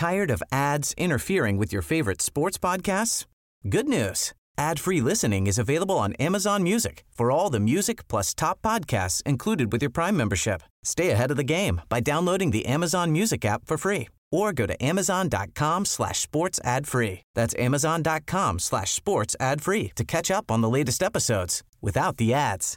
Tired of ads interfering with your favorite sports podcasts? Good news. Ad-free listening is available on Amazon Music for all the music plus top podcasts included with your Prime membership. Stay ahead of the game by downloading the Amazon Music app for free or go to amazon.com/sports ad free. That's amazon.com/sports ad free to catch up on the latest episodes without the ads.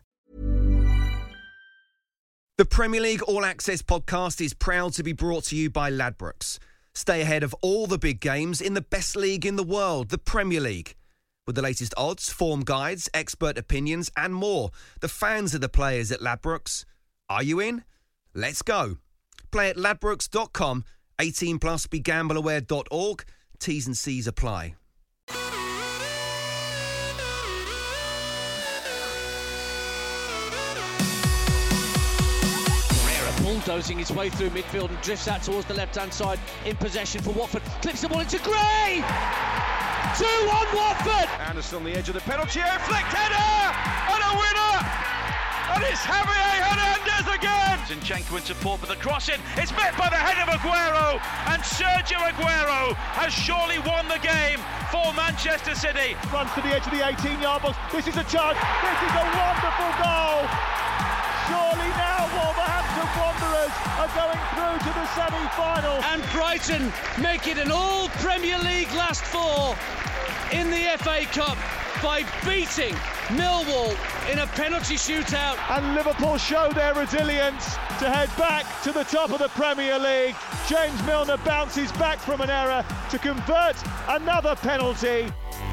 The Premier League All Access podcast is proud to be brought to you by Ladbrokes. Stay ahead of all the big games in the best league in the world, the Premier League. With the latest odds, form guides, expert opinions and more, the fans are the players at Ladbrokes. Are you in? Let's go. Play at ladbrokes.com, 18 plus, begambleaware.org. T's and C's apply. Bulldozing his way through midfield and drifts out towards the left-hand side in possession for Watford. Clips the ball into Gray! 2-1 Watford! Anderson on the edge of the penalty area, flicked header! And a winner! And it's Javier Hernandez again! Zinchenko in support for the crossing. It's met by the head of Aguero, and Sergio Aguero has surely won the game for Manchester City. Runs to the edge of the 18-yard box. This is a chance. This is a wonderful goal. Surely now Wolverhampton Wanderers are going through to the semi-final. And Brighton make it an all-Premier League last four in the FA Cup by beating Millwall in a penalty shootout. And Liverpool show their resilience to head back to the top of the Premier League. James Milner bounces back from an error to convert another penalty.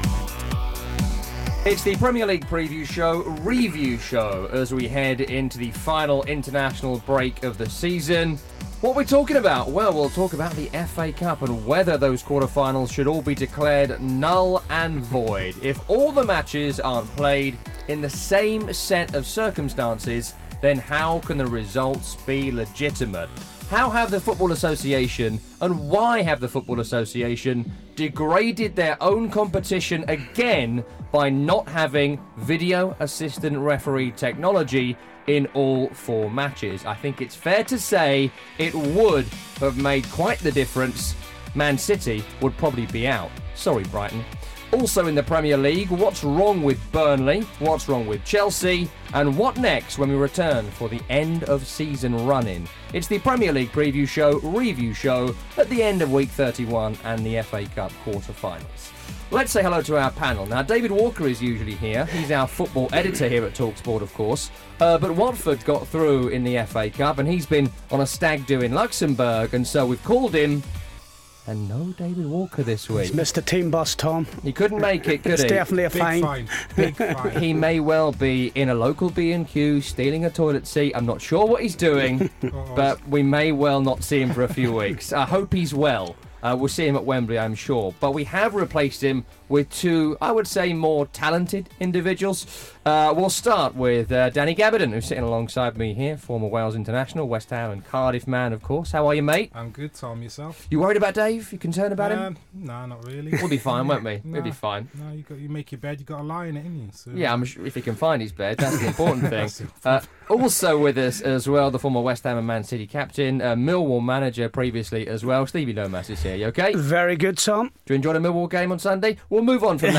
It's the Premier League preview show, review show, as we head into the final international break of the season. What are we talking about? Well, we'll talk about the FA Cup and whether those quarterfinals should all be declared null and void. If all the matches aren't played in the same set of circumstances, then how can the results be legitimate? How have the Football Association, and why have the Football Association degraded their own competition again by not having video assistant referee technology in all four matches? I think it's fair to say it would have made quite the difference. Man City would probably be out. Sorry, Brighton. Also in the Premier League, what's wrong with Burnley? What's wrong with Chelsea? And what next when we return for the end of season run-in? It's the Premier League preview show, review show at the end of week 31 and the FA Cup quarter-finals. Let's say hello to our panel. Now, David Walker is usually here. He's our football editor here at TalkSport, of course. But Watford got through in the FA Cup, and he's been on a stag do in Luxembourg, and so we've called him. And no David Walker this week. It's Mr. Team Boss Tom. He couldn't make it, could it's he? It's definitely a fine. Big fine. He may well be in a local B&Q stealing a toilet seat. I'm not sure what he's doing, but we may well not see him for a few weeks. I hope he's well. We'll see him at Wembley, I'm sure. But we have replaced him with two, I would say, more talented individuals. We'll start with Danny Gabardon, who's sitting alongside me here, former Wales international, West Ham and Cardiff man, of course. How are you, mate? I'm good, Tom. Yourself? You worried about Dave? You concerned about him? No, not really. We'll be fine, won't we? We'll be fine. No, you make your bed, you got to lie in it, ain't you? So. Yeah, I'm sure if he can find his bed, that's the important thing. Also with us as well, the former West Ham and Man City captain, Millwall manager previously as well, Stevie Lomas is here. You okay? Very good, Tom. Do you enjoy the Millwall game on Sunday? We'll move on from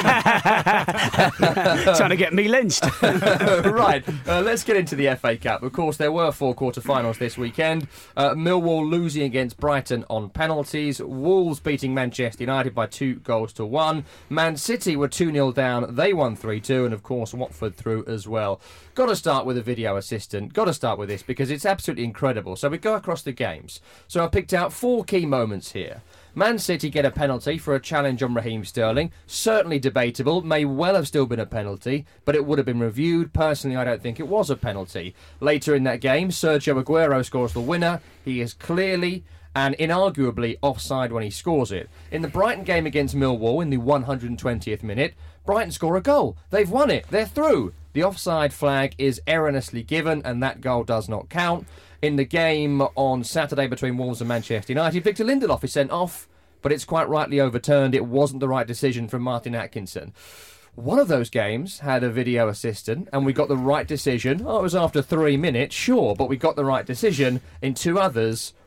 that for the moment. Trying to get me lynched. Right, let's get into the FA Cup. Of course, there were four quarter-finals this weekend. Millwall losing against Brighton on penalties. Wolves beating Manchester United by 2-1. Man City were 2-0 down. They won 3-2. And, of course, Watford through as well. Got to start with a video assistant. Got to start with this because it's absolutely incredible. So we go across the games. So I picked out four key moments here. Man City get a penalty for a challenge on Raheem Sterling. Certainly debatable, may well have still been a penalty, but it would have been reviewed. Personally, I don't think it was a penalty. Later in that game, Sergio Aguero scores the winner. He is clearly and inarguably offside when he scores it. In the Brighton game against Millwall in the 120th minute, Brighton score a goal. They've won it. They're through. The offside flag is erroneously given, and that goal does not count. In the game on Saturday between Wolves and Manchester United, Victor Lindelof is sent off, but it's quite rightly overturned. It wasn't the right decision from Martin Atkinson. One of those games had a video assistant, and we got the right decision. Oh, it was after 3 minutes, sure, but we got the right decision. In two others,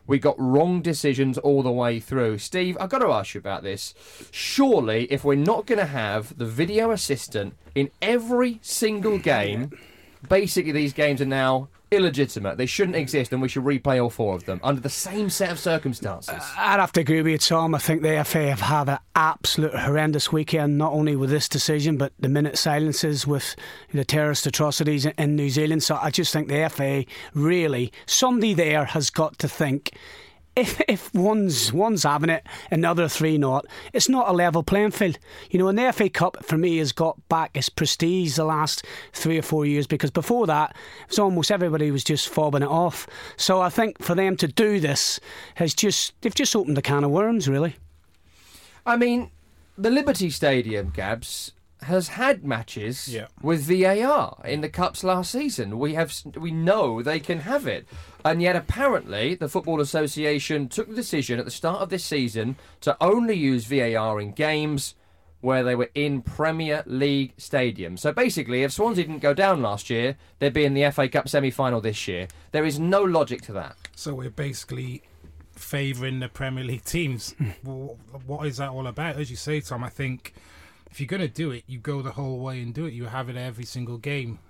We got wrong decisions all the way through. Steve, I've got to ask you about this. Surely, if we're not going to have the video assistant in every single game, basically these games are now illegitimate. They shouldn't exist, and we should replay all 4 of them under the same set of circumstances. I'd have to agree with you, Tom. I think the FA have had an absolute horrendous weekend, not only with this decision, but the minute silences with the terrorist atrocities in New Zealand. So I just think the FA really, somebody there has got to think, if one's having it and the other 3 not, it's not a level playing field. And the FA Cup for me has got back its prestige the last 3 or 4 years, because before that it was almost everybody was just fobbing it off. So I think for them to do this they've just opened a can of worms, really. I mean, the Liberty Stadium, Gabs, has had matches with VAR in the Cups last season. We know they can have it. And yet apparently the Football Association took the decision at the start of this season to only use VAR in games where they were in Premier League stadiums. So basically, if Swansea didn't go down last year, they'd be in the FA Cup semi-final this year. There is no logic to that. So we're basically favouring the Premier League teams. Well, what is that all about? As you say, Tom, I think if you're going to do it, you go the whole way and do it. You have it every single game.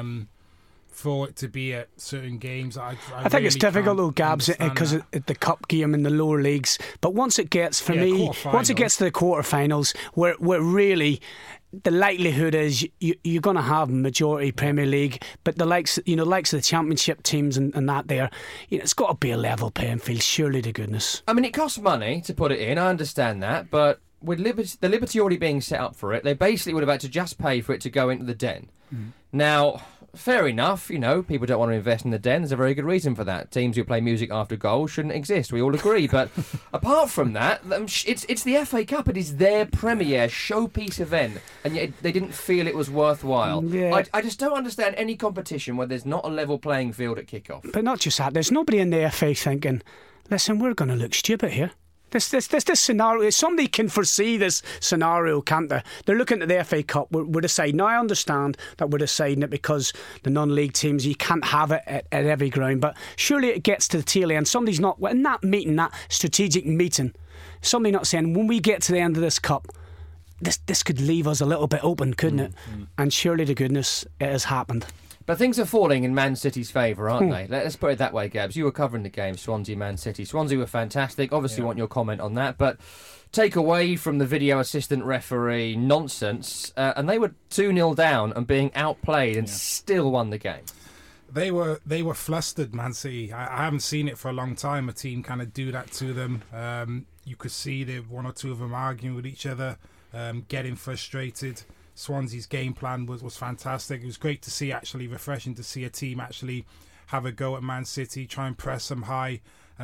For it to be at certain games, I think really it's difficult though, Gabs, because the cup game in the lower leagues. But once it gets, for me, once it gets to the quarterfinals, where really the likelihood is you're going to have majority Premier League, but the likes of the Championship teams and that there, it's got to be a level playing field, surely to goodness. I mean, it costs money to put it in. I understand that, but with the Liberty already being set up for it, they basically would have had to just pay for it to go into the Den. Now, fair enough, people don't want to invest in the Den. There's a very good reason for that. Teams who play music after goals shouldn't exist. We all agree. But apart from that, it's the FA Cup. It is their premier showpiece event, and yet they didn't feel it was worthwhile. Yeah. I just don't understand any competition where there's not a level playing field at kickoff. But not just that. There's nobody in the FA thinking, listen, we're going to look stupid here. This scenario, somebody can foresee this scenario, can't they? They're looking at the FA Cup. We're deciding. Now I understand that we're deciding it because the non-league teams, you can't have it at every ground. But surely it gets to the tail end. Somebody's not in that meeting, that strategic meeting. Somebody not saying, when we get to the end of this cup, this could leave us a little bit open, couldn't it? And surely to goodness, it has happened. But things are falling in Man City's favour, aren't they? Let's put it that way, Gabs. You were covering the game, Swansea-Man City. Swansea were fantastic. Obviously want your comment on that. But take away from the video assistant referee nonsense, and they were 2-0 down and being outplayed and still won the game. They were flustered, Man City. I haven't seen it for a long time, a team kind of do that to them. You could see one or two of them arguing with each other, getting frustrated. Swansea's game plan was fantastic. It was great to see, actually refreshing to see a team actually have a go at Man City, try and press them high,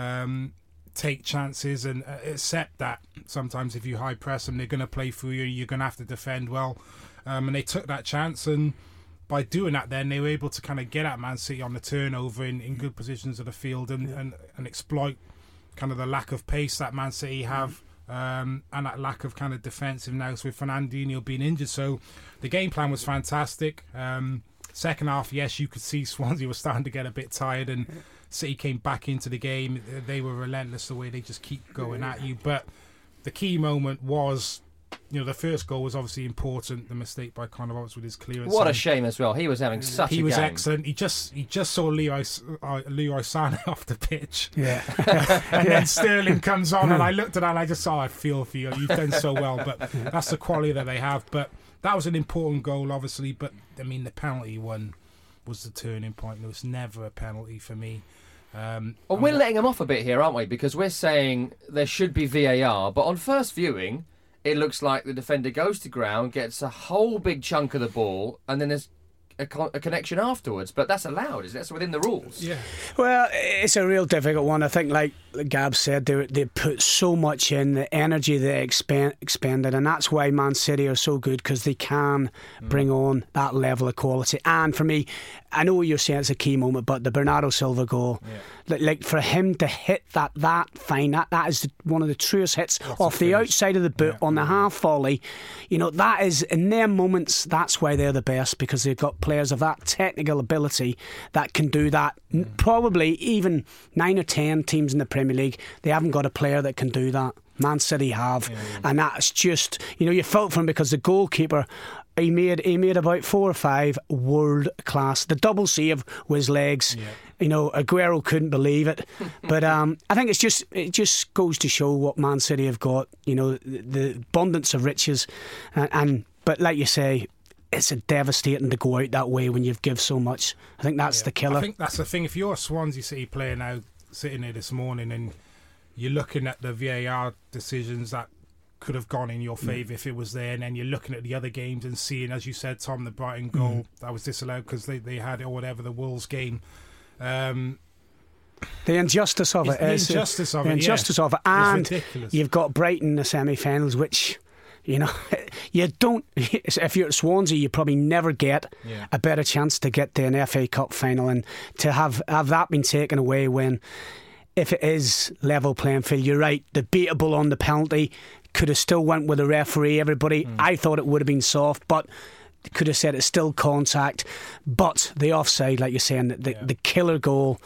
take chances, and accept that sometimes if you high press them, they're going to play through you, you're going to have to defend well. And they took that chance, and by doing that then they were able to kind of get at Man City on the turnover in good positions of the field and exploit kind of the lack of pace that Man City have. And that lack of kind of defensive now with Fernandinho being injured. So the game plan was fantastic. Second half, yes, you could see Swansea was starting to get a bit tired, and City came back into the game. They were relentless the way they just keep going at you. But the key moment was, the first goal was obviously important. The mistake by Connor Roberts with his clearance. What a shame as well. He was having such a game. He was excellent. He just saw Leroy Sané off the pitch. Yeah. And then Sterling comes on, and I looked at that and I just saw, I feel for you. You've done so well. But that's the quality that they have. But that was an important goal, obviously. But, I mean, the penalty one was the turning point. There was never a penalty for me. Well, we're letting them off a bit here, aren't we? Because we're saying there should be VAR. But on first viewing, it looks like the defender goes to ground, gets a whole big chunk of the ball, and then there's a connection afterwards. But that's allowed, is it? That's within the rules. Yeah. Well, it's a real difficult one. I think, like Gab said, they put so much in, the energy they expended, and that's why Man City are so good, because they can bring on that level of quality. And for me, I know you're saying it's a key moment, but the Bernardo Silva goal, like for him to hit that fine, that is one of the truest hits off the outside of the boot on the half volley. That is, in their moments, that's why they're the best, because they've got players of that technical ability that can do that. Probably even 9 or 10 teams in the Premier League, they haven't got a player that can do that. Man City have, and that's just, you felt for him because the goalkeeper, he made about 4 or 5 world class. The double save with his legs. Aguero couldn't believe it. But I think it just goes to show what Man City have got. The abundance of riches, but like you say, it's devastating to go out that way when you've give so much. I think that's the killer. I think that's the thing. If you're a Swansea City player now, sitting there this morning, and you're looking at the VAR decisions that could have gone in your favour if it was there, and then you're looking at the other games and seeing, as you said, Tom, the Brighton goal that was disallowed because they had it, or whatever, the Wolves game. The injustice of it. The injustice of it, and ridiculous. You've got Brighton in the semi-finals, which, you don't. If you're at Swansea, you probably never get a better chance to get to an FA Cup final, and to have that been taken away when, if it is level playing field, you're right, debatable on the penalty. Could have still went with the referee. Everybody, I thought it would have been soft, but could have said it's still contact. But the offside, like you're saying, the killer goal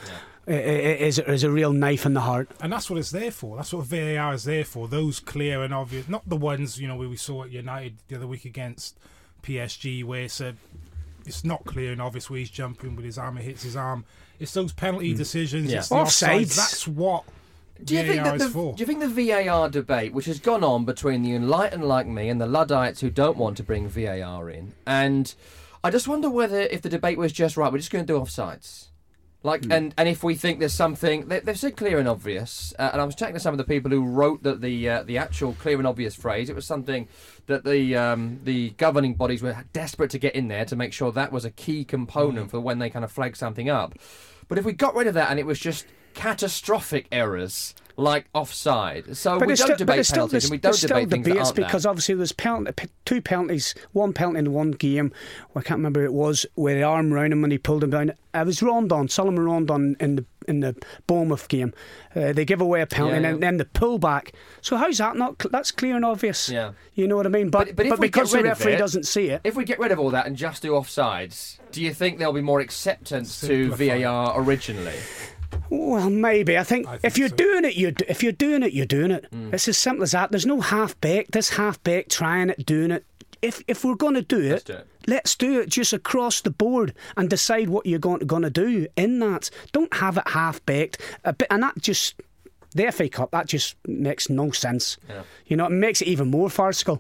is a real knife in the heart. And that's what it's there for. That's what VAR is there for. Those clear and obvious, not the ones where we saw at United the other week against PSG, where it's not clear and obvious where he's jumping with his arm, it hits his arm. It's those penalty decisions. It's the offsides. That's what VAR is for. Do you think the VAR debate, which has gone on between the enlightened like me and the Luddites who don't want to bring VAR in, and I just wonder whether if the debate was just right, we're just going to do offsides. And if we think there's something, they've said clear and obvious, and I was chatting to some of the people who wrote the actual clear and obvious phrase. It was something that the governing bodies were desperate to get in there to make sure that was a key component for when they kind of flag something up. But if we got rid of that and it was just catastrophic errors like offside, so we don't debate penalties and we don't debate things that aren't because obviously there's 2 penalties, 1 penalty in one game. I can't remember who it was, where the arm round him when he pulled him down. It was Rondon, Solomon Rondon in the Bournemouth game. They give away a penalty and then the pull back. So how's that not? That's clear and obvious. Yeah, you know what I mean. But because the referee doesn't see it, if we get rid of all that and just do offsides, do you think there'll be more acceptance to VAR originally? Well, maybe. I think if you're doing it, you're doing it. It's as simple as that. There's no half-baked. This half-baked, trying it, doing it. If we're going to do it, let's do it just across the board and decide what you're going to do in that. Don't have it half-baked. And that just, the FA Cup, that just makes no sense. Yeah. It makes it even more farcical.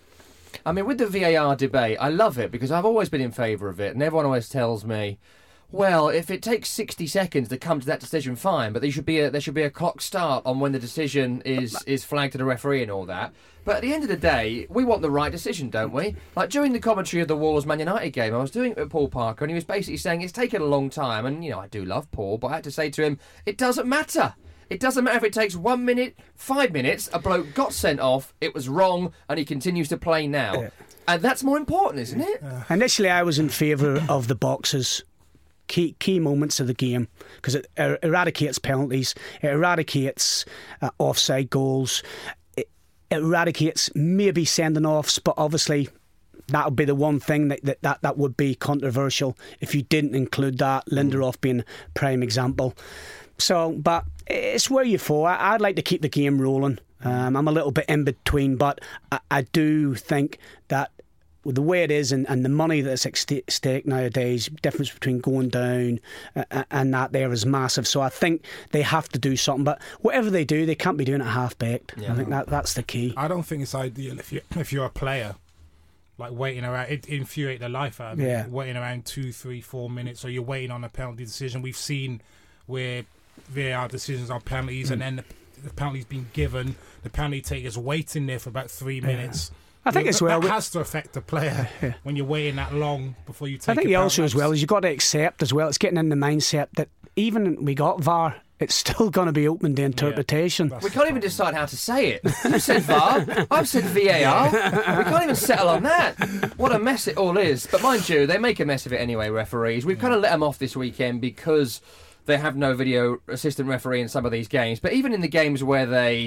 I mean, with the VAR debate, I love it because I've always been in favour of it, and everyone always tells me, well, if it takes 60 seconds to come to that decision, fine, but there should be a clock start on when the decision is flagged to the referee and all that. But at the end of the day, we want the right decision, don't we? Like during the commentary of the Wolves Man United game, I was doing it with Paul Parker, and he was basically saying it's taken a long time, and I do love Paul, but I had to say to him, it doesn't matter. It doesn't matter if it takes 1 minute, 5 minutes, a bloke got sent off, it was wrong, and he continues to play now. And that's more important, isn't it? Initially, I was in favour of the boxes. Key moments of the game, because it eradicates penalties, it eradicates offside goals, it eradicates maybe sending offs, but obviously that would be the one thing that would be controversial if you didn't include that, Lindelof being a prime example. So, but it's where you fall. I'd like to keep the game rolling. I'm a little bit in between, but I do think that with the way it is and the money that's at stake nowadays, difference between going down and that there is massive. So I think they have to do something. But whatever they do, they can't be doing it half-baked. I think that's the key. I don't think it's ideal if you're a player, like waiting around. It infuriates the life out of me. Waiting around 2, 3, 4 minutes, or you're waiting on a penalty decision. We've seen where VAR decisions on penalties and then the penalty's been given, the penalty taker's waiting there for about 3 minutes. I think as well that has to affect the player when you're waiting that long before you take. I think also as well is you've got to accept as well. It's getting in the mindset that even we got VAR, it's still going to be open to interpretation. We can't even decide how to say it. You said VAR, I've said VAR. We can't even settle on that. What a mess it all is. But mind you, they make a mess of it anyway, referees. We've kind of let them off this weekend because they have no video assistant referee in some of these games. But even in the games where they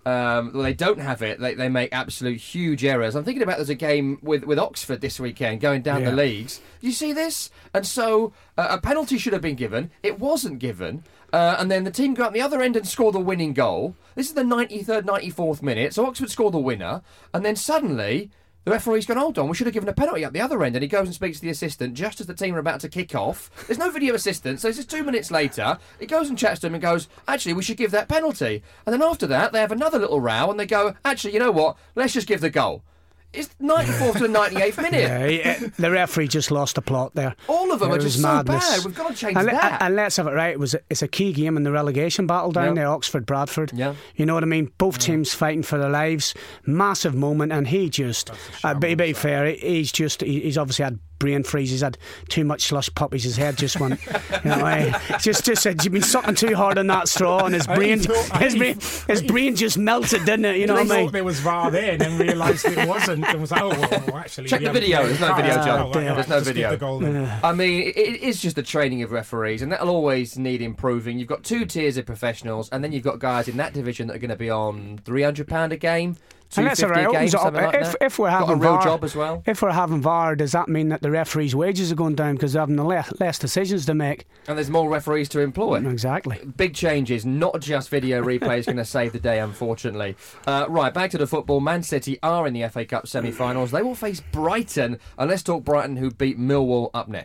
they don't have it. They make absolute huge errors. I'm thinking about there's a game with Oxford this weekend going down the leagues. You see this? And so a penalty should have been given. It wasn't given. And then the team go out the other end and score the winning goal. This is the 93rd, 94th minute. So Oxford score the winner. And then suddenly the referee's gone, hold on, we should have given a penalty at the other end. And he goes and speaks to the assistant just as the team are about to kick off. There's no video assistant, so this is 2 minutes later. He goes and chats to him and goes, actually, we should give that penalty. And then after that, they have another little row and they go, actually, you know what? Let's just give the goal. It's 94th to the 98th minute. Yeah, the referee just lost the plot there. All of them are just so bad. We've got to change that. And let's have it right. It's a key game in the relegation battle down there, Oxford-Bradford. Yeah. You know what I mean? Both teams fighting for their lives. Massive moment, and he just, to be fair, he's obviously had brain freeze. He's had too much slush puppies. His head just went, just said you've been sucking too hard on that straw, and his brain just melted, didn't it? You know what I mean? Thought there was VAR there, and then realised it wasn't, and was like, well, actually, check the video. There's no video, John. There's no video. The I mean, it is just the training of referees, and that'll always need improving. You've got 2 tiers of professionals, and then you've got guys in that division that are going to be on £300 a game. And that's all right. If we're having got a real VAR, job as well. If we're having VAR, does that mean that the referees' wages are going down because they're having less decisions to make? And there's more referees to employ. Exactly. Big changes. Not just video replay is going to save the day, unfortunately. Right, back to the football. Man City are in the FA Cup semi-finals. They will face Brighton. And let's talk Brighton, who beat Millwall up next.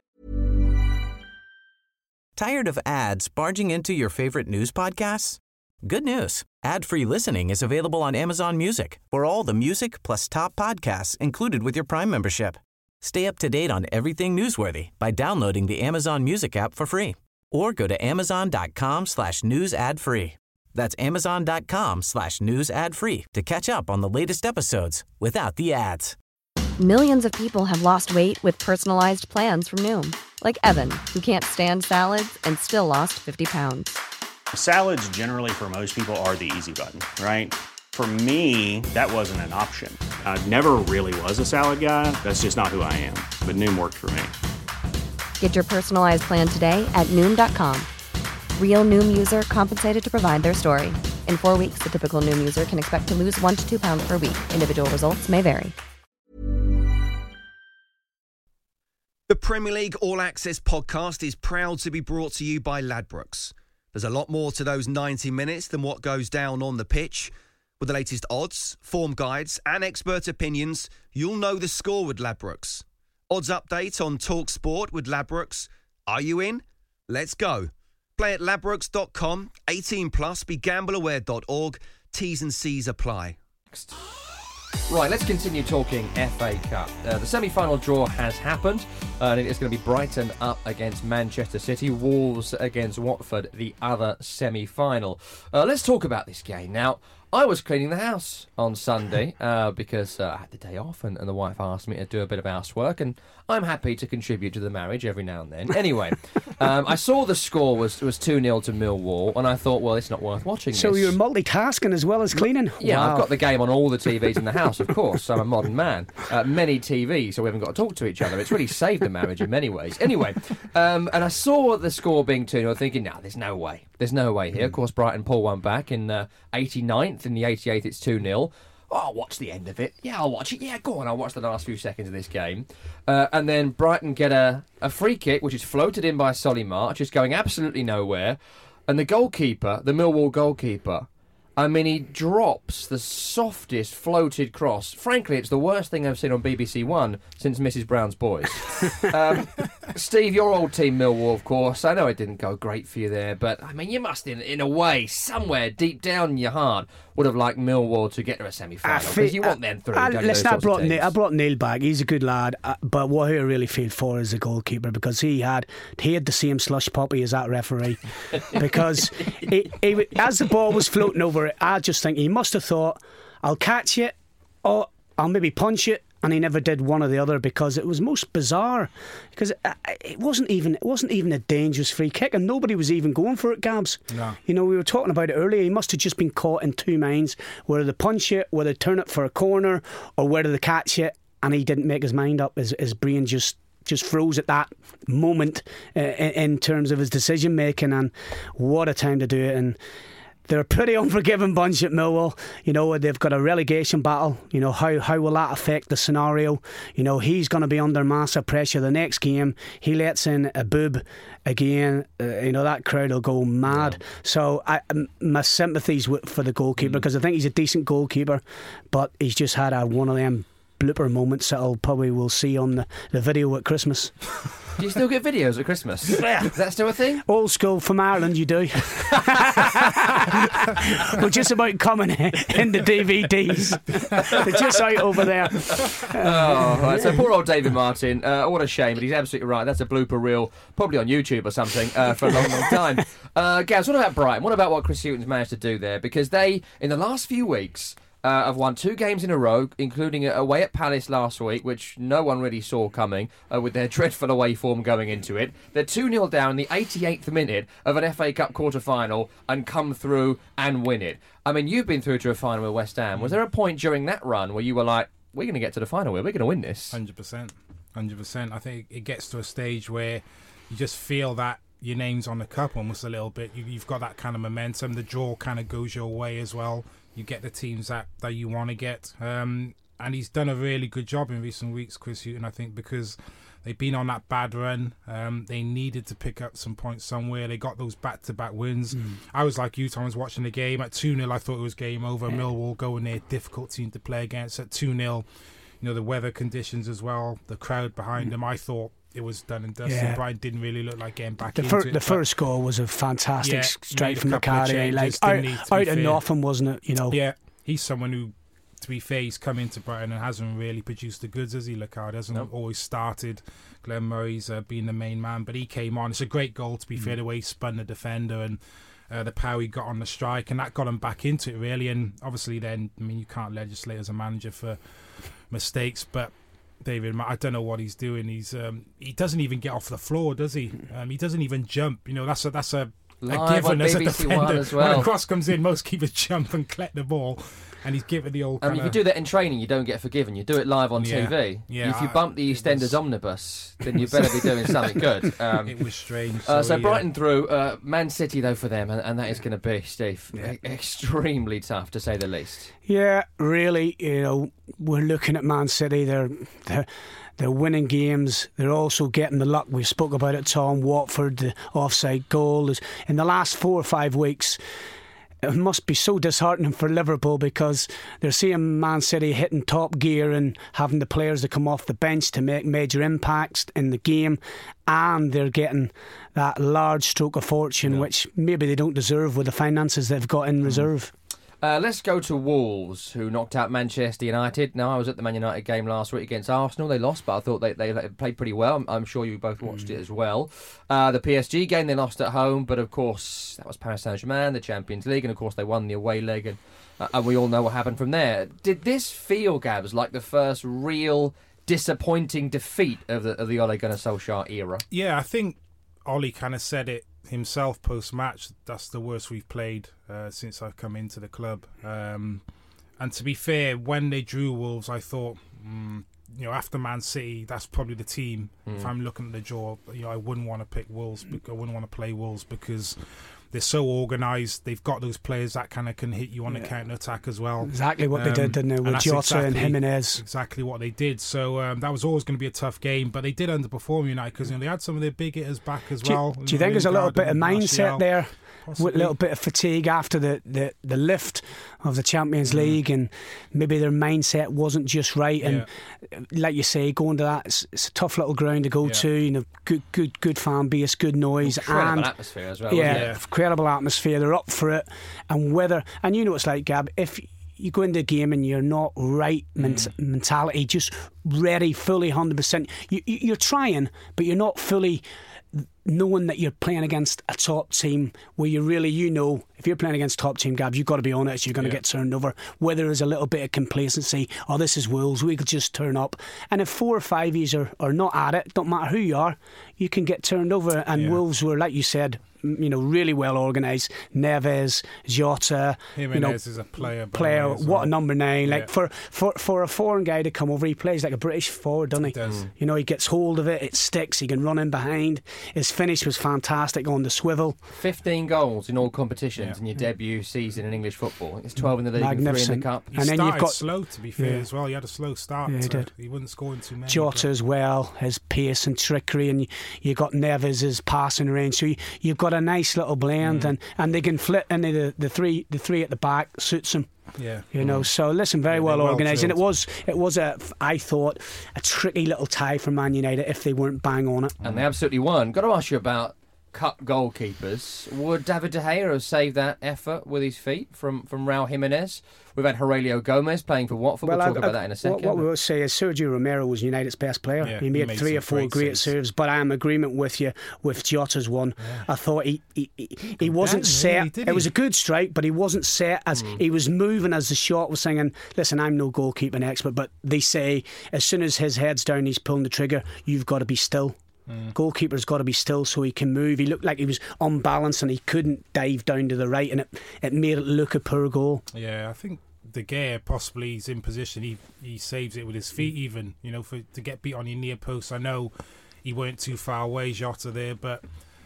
Tired of ads barging into your favorite news podcasts? Good news. Ad-free listening is available on Amazon Music for all the music plus top podcasts included with your Prime membership. Stay up to date on everything newsworthy by downloading the Amazon Music app for free or go to amazon.com/news ad free. That's amazon.com/news ad free to catch up on the latest episodes without the ads. Millions of people have lost weight with personalized plans from Noom. Like Evan, who can't stand salads and still lost 50 pounds. Salads generally for most people are the easy button, right? For me, that wasn't an option. I never really was a salad guy. That's just not who I am. But Noom worked for me. Get your personalized plan today at Noom.com. Real Noom user compensated to provide their story. In 4 weeks, the typical Noom user can expect to lose 1 to 2 pounds per week. Individual results may vary. The Premier League All Access podcast is proud to be brought to you by Ladbrokes. There's a lot more to those 90 minutes than what goes down on the pitch. With the latest odds, form guides and expert opinions, you'll know the score with Ladbrokes. Odds update on Talk Sport with Ladbrokes. Are you in? Let's go. Play at ladbrokes.com, 18 plus, begambleaware.org. T's and C's apply. Right, let's continue talking FA Cup. The semi-final draw has happened, and it's going to be Brighton up against Manchester City, Wolves against Watford, the other semi-final. Let's talk about this game. Now, I was cleaning the house on Sunday because I had the day off and the wife asked me to do a bit of housework, and I'm happy to contribute to the marriage every now and then. Anyway, I saw the score was 2-0 to Millwall, and I thought, well, it's not worth watching so this. you're multitasking as well as cleaning? Yeah, wow. I've got the game on all the TVs in the house, of course. I'm a modern man. Many TVs, so we haven't got to talk to each other. It's really saved the marriage in many ways. Anyway, and I saw the score being 2-0, thinking, no, there's no way. There's no way here. Of course, Brighton pull one back in 89th. In the 88th, it's 2-0. Oh, I'll watch the end of it. Yeah, I'll watch it. Yeah, go on, I'll watch the last few seconds of this game. And then Brighton get a free kick, which is floated in by Solly March, just going absolutely nowhere. And the goalkeeper, the Millwall goalkeeper, I mean, he drops the softest floated cross. Frankly, it's the worst thing I've seen on BBC One since Mrs. Brown's Boys. Steve, your old team, Millwall, of course. I know it didn't go great for you there, but, I mean, you must, in a way, somewhere deep down in your heart, would have liked Millwall to get to a semi-final, because you want them through. Listen, I brought Neil back. He's a good lad, but what I really feel for is the goalkeeper, because he had the same slush puppy as that referee. Because as the ball was floating over it, I just think he must have thought, I'll catch it, or I'll maybe punch it. And he never did one or the other, because it was most bizarre. Because it wasn't even a dangerous free kick, and nobody was even going for it, Gabs. No. You know, we were talking about it earlier. He must have just been caught in two minds: whether to punch it, whether to turn it for a corner, or whether to catch it. And he didn't make his mind up. His brain just froze at that moment in terms of his decision making. And what a time to do it! And They're a pretty unforgiving bunch at Millwall. You know, they've got a relegation battle. You know, how will that affect the scenario? You know, he's going to be under massive pressure the next game. He lets in a boob again. You know, that crowd will go mad. Yeah. So my sympathies for the goalkeeper, because I think he's a decent goalkeeper, but he's just had one of them blooper moments that we'll see on the video at Christmas. Do you still get videos at Christmas? Yeah. Is that still a thing? Old school from Ireland, you do. We're just about coming into DVDs. They're just out over there. Right, so poor old David Martin. What a shame, but he's absolutely right. That's a blooper reel, probably on YouTube or something, for a long, long time. Gaz, what about Brighton? What about what Chris Hughton's managed to do there? Because they, in the last few weeks, have won 2 games in a row, including away at Palace last week, which no one really saw coming, with their dreadful away form going into it. They're 2-0 down in the 88th minute of an FA Cup quarter-final and come through and win it. I mean, you've been through to a final with West Ham. Was there a point during that run where you were like, we're going to get to the final, we're going to win this? 100%. I think it gets to a stage where you just feel that your name's on the cup almost a little bit. You've got that kind of momentum. The draw kind of goes your way as well. You get the teams that you want to get. And he's done a really good job in recent weeks, Chris Hughton, I think, because they've been on that bad run. They needed to pick up some points somewhere. They got those back-to-back wins. I was like you, Tom, I was watching the game. At 2-0, I thought it was game over. Millwall going there, difficult team to play against. At 2-0, you know, the weather conditions as well, the crowd behind them, I thought it was done and dusted. Yeah. Brighton didn't really look like getting back into it. The first goal was a fantastic strike from Macari, like out of nothing, wasn't it? You know. Yeah, he's someone who, to be fair, he's come into Brighton and hasn't really produced the goods, has he, Lacardi? Hasn't always started. Glenn Murray's been the main man, but he came on. It's a great goal, to be fair, the way he spun the defender and the power he got on the strike, and that got him back into it, really. And obviously then, I mean, you can't legislate as a manager for mistakes, but David, I don't know what he's doing. He doesn't even get off the floor, does he? He doesn't even jump. You know, that's a given as a defender. As well. When a cross comes in, most keepers jump and collect the ball, and he's given the old. If you do that in training, you don't get forgiven. You do it live on TV. Yeah, if you bump the EastEnders omnibus, then you better be doing something good. It was strange. So Brighton through. Man City though for them, and that is going to be, Steve, extremely tough to say the least. Yeah, really. You know, we're looking at Man City. They're winning games. They're also getting the luck. We spoke about it, Tom. Watford, the offside goal. In the last 4 or 5 weeks, it must be so disheartening for Liverpool, because they're seeing Man City hitting top gear and having the players to come off the bench to make major impacts in the game, and they're getting that large stroke of fortune, which maybe they don't deserve with the finances they've got in reserve. Let's go to Wolves, who knocked out Manchester United. Now, I was at the Man United game last week against Arsenal. They lost, but I thought they played pretty well. I'm sure you both watched it as well. The PSG game, they lost at home, but of course, that was Paris Saint-Germain, the Champions League, and of course, they won the away leg, and we all know what happened from there. Did this feel, Gabs, like the first real disappointing defeat of the Ole Gunnar Solskjaer era? Yeah, I think Ole kind of said it himself post-match. That's the worst we've played since I've come into the club. And to be fair, when they drew Wolves, I thought, you know, after Man City, that's probably the team. If I'm looking at the draw, you know, I wouldn't want to pick Wolves. I wouldn't want to play Wolves because they're so organised. They've got those players that kind of can hit you on the counter-attack as well. Exactly what they did, didn't they, with Jota and Jimenez. Exactly what they did. So that was always going to be a tough game, but they did underperform United because, you know, they had some of their big hitters back as well. Do you think there's a little bit of mindset there? With a little bit of fatigue after the lift of the Champions League, and maybe their mindset wasn't just right. And like you say, going to that, it's a tough little ground to go to. You know, good fan base, good noise, incredible atmosphere as well. Incredible atmosphere. They're up for it, and you know what it's like, Gab. If you go into a game and you're not right mentality, just ready, fully 100%. You're trying, but you're not fully knowing that you're playing against a top team where you really, you know, if you're playing against top team, Gab, you've got to be honest, you're going to get turned over. Whether there's a little bit of complacency, oh, this is Wolves, we could just turn up. And if 4 or 5 years are not at it, don't matter who you are, you can get turned over. And Wolves were, like you said, really well organised. Neves, Jota, Jimenez is a player. What a number 9! Like for a foreign guy to come over, he plays like a British forward, doesn't he? He does. He gets hold of it sticks. He can run in behind. His finish was fantastic on the swivel. 15 goals in all competitions in your debut season in English football. It's 12 in the league and 3 in the cup. He started slow, to be fair, as well. He had a slow start. Yeah, he did. He wasn't scoring too many. Jota as well, his pace and trickery, and you got Neves' passing range. So you've got a nice little blend, and they can flip into the three at the back. Suits them. Yeah, So listen, very well organised, and it was I thought a tricky little tie for Man United if they weren't bang on it. And they absolutely won. Got to ask you about cup goalkeepers. Would David De Gea have saved that effort with his feet from Raul Jimenez? We've had Aurelio Gomez playing for Watford. We'll talk about that in a second. What we will say is Sergio Romero was United's best player. Yeah, he made 3 or 4 great saves, but I am in agreement with you with Jota's one. Yeah. I thought he wasn't set. Really, it was a good strike, but he wasn't set as he was moving as the shot was saying. Listen, I'm no goalkeeping expert, but they say as soon as his head's down, he's pulling the trigger. You've got to be still. Goalkeeper's got to be still so he can move. He looked like he was unbalanced and he couldn't dive down to the right, and it made it look a poor goal. Yeah, I think De Gea possibly is in position. He saves it with his feet, even to get beat on your near post. I know he weren't too far away, Jota there, but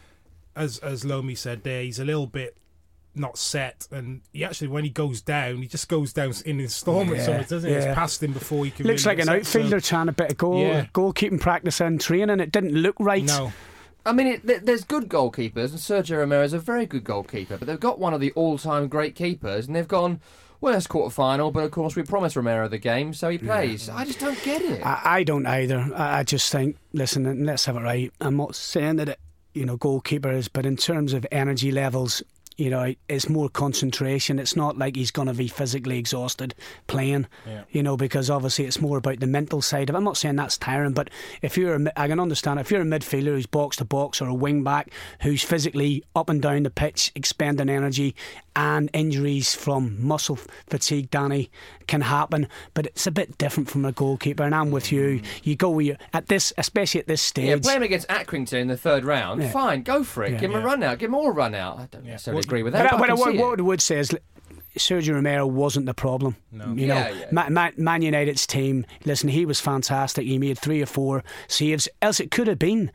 as Lomi said there, he's a little bit not set, and he actually, when he goes down, he just goes down in installments, doesn't he? It's past him before he can. Looks like an outfielder trying a bit of goalkeeping practice and training. It didn't look right. No. I mean, there's good goalkeepers, and Sergio Romero is a very good goalkeeper, but they've got one of the all-time great keepers, and they've gone, well, it's quarter-final, but of course we promised Romero the game, so he plays. I just don't get it. I don't either. I just think, listen, let's have it right. I'm not saying that goalkeepers, but in terms of energy levels, it's more concentration. It's not like he's going to be physically exhausted playing, because obviously it's more about the mental side of it. I'm not saying that's tiring, but I can understand if you're a midfielder who's box to box or a wing back who's physically up and down the pitch expending energy, and injuries from muscle fatigue, Danny, can happen, but it's a bit different from a goalkeeper, and I'm with you. You go especially at this stage. Yeah, play him against Accrington in the third round, fine, go for it. Give him a run out, give him all a run out. I don't necessarily agree with that. What I would say is Sergio Romero wasn't the problem. No. Man United's team, listen, he was fantastic. He made 3 or 4 saves, else it could have been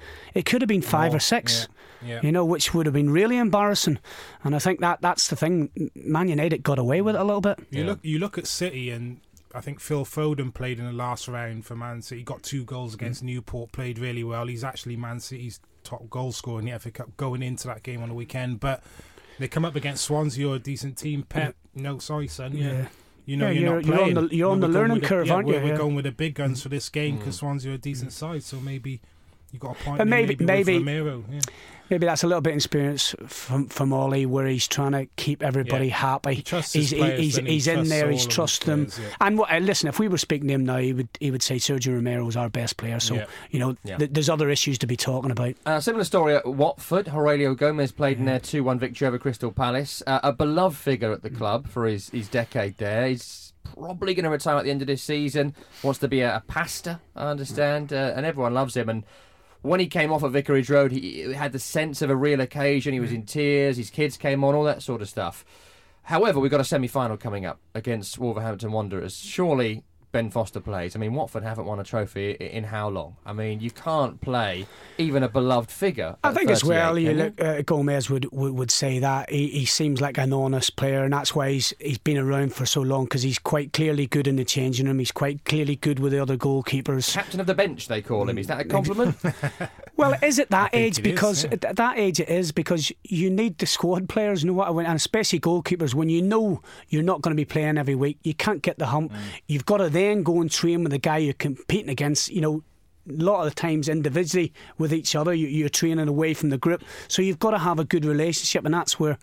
5 or 6. Which would have been really embarrassing. And I think that's the thing. Man United got away with it a little bit. You look at City, and I think Phil Foden played in the last round for Man City. He got 2 goals against Newport, played really well. He's actually Man City's top goal scorer in the FA Cup going into that game on the weekend. But they come up against Swansea, who are a decent team. Pep, no, sorry, son. Yeah. You're not playing. You're on the learning curve, aren't you? We're going with the big guns for this game because Swansea are a decent side, so maybe you got a point. But maybe Romero. Maybe that's a little bit of experience from Ollie, where he's trying to keep everybody happy. He trusts his players, he's in there. He's trusted them. And listen, if we were speaking to him now, he would say Sergio Romero was our best player. So there's other issues to be talking about. Similar story at Watford. Aurelio Gomez played in their 2-1 victory over Crystal Palace. A beloved figure at the club for his decade there. He's probably going to retire at the end of this season. Wants to be a pastor, I understand, and everyone loves him. And when he came off at Vicarage Road, he had the sense of a real occasion. He was in tears. His kids came on, all that sort of stuff. However, we've got a semi-final coming up against Wolverhampton Wanderers. Surely Ben Foster plays. I mean, Watford haven't won a trophy in how long? I mean, you can't play even a beloved figure. I think as well, Gomez would say that. He seems like an honest player, and that's why he's been around for so long, because he's quite clearly good in the changing room. He's quite clearly good with the other goalkeepers. Captain of the bench, they call him. Is that a compliment? Well, is it that age? Because at that age it is, because you need the squad players, and especially goalkeepers, when you know you're not going to be playing every week, you can't get the hump. You've got to then go and train with the guy you're competing against, a lot of the times individually with each other. You're training away from the group, so you've got to have a good relationship, and that's where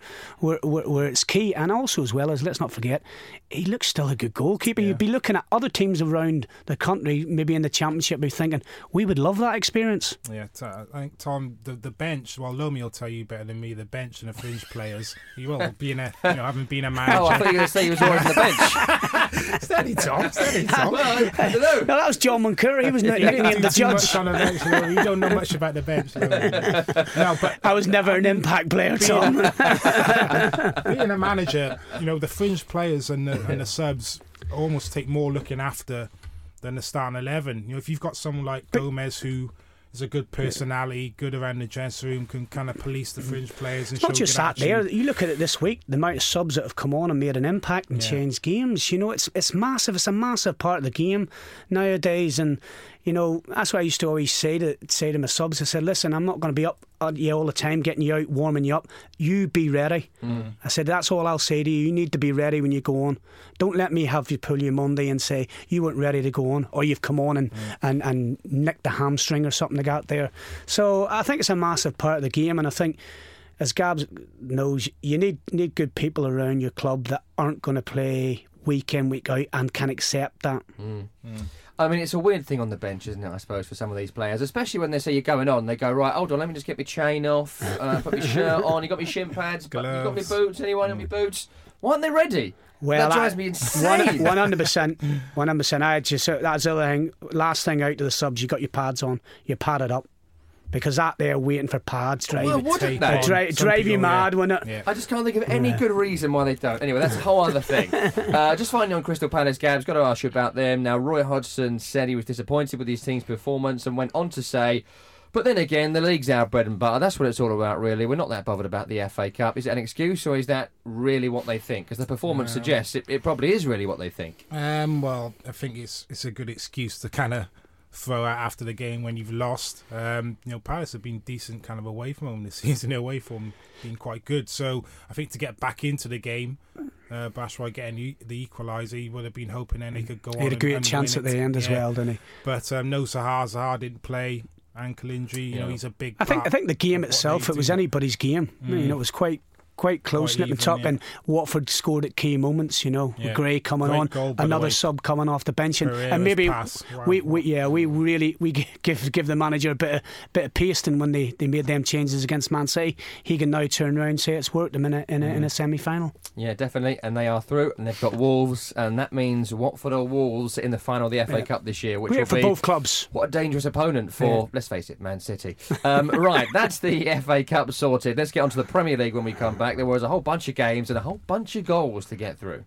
it's key. And also, as well as, let's not forget, he looks still a good goalkeeper. You'd be looking at other teams around the country, maybe in the Championship, be thinking we would love that experience. I think, Tom, the bench, well, Lomi will tell you better than me, the bench and the fringe players, you will being having been a manager. Oh, I thought you were going to say he was always on the bench. Steady Tom. Well, I don't know. No, that was John Moncur. He was letting him down. too much on the bench, Lou. You don't know much about the bench, Lou. No, but I was never an impact player, Tom. Being a manager, the fringe players and the subs almost take more looking after than the starting 11. If you've got someone like Gomez who is a good personality, good around the dressing room, can kind of police the fringe players and it's not just that there. You look at it this week, the amount of subs that have come on and made an impact and changed games. It's massive. It's a massive part of the game nowadays, and that's what I used to always say to my subs. I said, listen, I'm not going to be up at you all the time, getting you out, warming you up. You be ready. I said, that's all I'll say to you. You need to be ready when you go on. Don't let me have you pull you Monday and say you weren't ready to go on, or you've come on and nicked the hamstring or something like that there. So I think it's a massive part of the game, and I think, as Gabs knows, you need good people around your club that aren't going to play week in, week out and can accept that. I mean, it's a weird thing on the bench, isn't it, I suppose, for some of these players, especially when they say you're going on. They go, right, hold on, let me just get my chain off, put my shirt on, you got my shin pads, you got my boots, anyone got my boots? Why aren't they ready? Well, that drives me insane. 100%. I had just, that's the other thing. Last thing out to the subs, you got your pads on, you padded up. Because that they're waiting for pads, drive you mad, wouldn't it? Yeah. I just can't think of any good reason why they don't. Anyway, that's a whole other thing. Just finally on Crystal Palace, Gabs, got to ask you about them. Now, Roy Hodgson said he was disappointed with his team's performance and went on to say, but then again, the league's our bread and butter. That's what it's all about, really. We're not that bothered about the FA Cup. Is it an excuse, or is that really what they think? Because the performance suggests it probably is really what they think. Well, I think it's a good excuse to kind of throw out after the game when you've lost. Palace have been decent kind of away from home this season. Their away from been quite good. So I think to get back into the game, Batshuayi getting the equaliser, he would have been hoping then he could go on. He had a great chance at the end as well, didn't he? But no, Zaha didn't play. Ankle injury. He's a big. I think the game itself, it was anybody's game. It was quite close, nip and tuck, and Watford scored at key moments. With Gray coming on, another sub coming off the bench, and maybe we really give the manager a bit of pasting when they made them changes against Man City. He can now turn around and say it's worked them in a semi-final. Yeah, definitely, and they are through, and they've got Wolves, and that means Watford or Wolves in the final of the FA Cup this year, which great will for be both clubs. What a dangerous opponent for, let's face it, Man City. Right, that's the FA Cup sorted. Let's get on to the Premier League when we come back. There was a whole bunch of games and a whole bunch of goals to get through.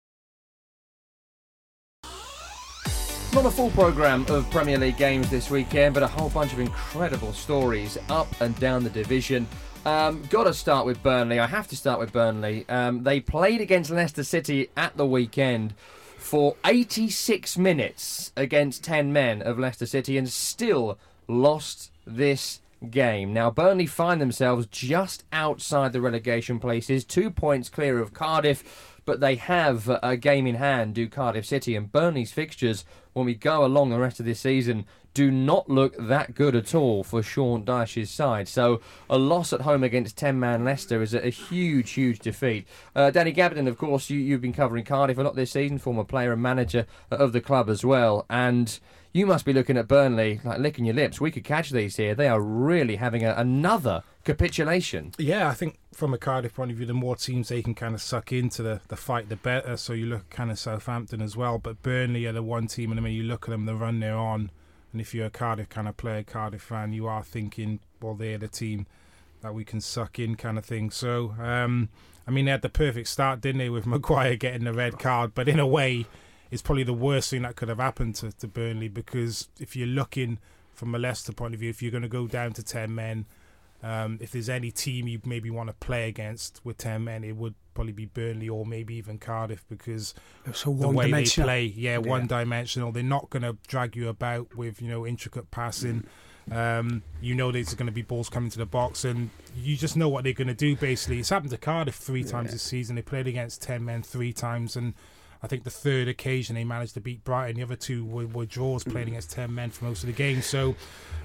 Not a full programme of Premier League games this weekend, but a whole bunch of incredible stories up and down the division. Got to start with Burnley. I have to start with Burnley. They played against Leicester City at the weekend for 86 minutes against 10 men of Leicester City and still lost this game. Now, Burnley find themselves just outside the relegation places, 2 points clear of Cardiff, but they have a game in hand, do Cardiff City, and Burnley's fixtures, when we go along the rest of this season, do not look that good at all for Sean Dyche's side. So a loss at home against 10-man Leicester is a huge, huge defeat. Danny Gabardine, of course, you've been covering Cardiff a lot this season, former player and manager of the club as well, and you must be looking at Burnley like licking your lips. We could catch these here. They are really having another capitulation. Yeah, I think from a Cardiff point of view, the more teams they can kind of suck into the fight, the better. So you look kind of Southampton as well, but Burnley are the one team, and I mean, you look at them, the run they're on, and if you're a Cardiff kind of player, Cardiff fan, you are thinking, well, they're the team that we can suck in kind of thing. So, I mean, they had the perfect start, didn't they, with Maguire getting the red card, but in a way, it's probably the worst thing that could have happened to Burnley, because if you're looking from a Leicester point of view, if you're going to go down to 10 men, if there's any team you maybe want to play against with 10 men, it would probably be Burnley or maybe even Cardiff, because so the way they play, one-dimensional. They're not going to drag you about with intricate passing. There's going to be balls coming to the box, and you just know what they're going to do. Basically, it's happened to Cardiff 3 times this season. They played against 10 men 3 times, and I think the third occasion they managed to beat Brighton. The other 2 were draws, playing against 10 men for most of the game. So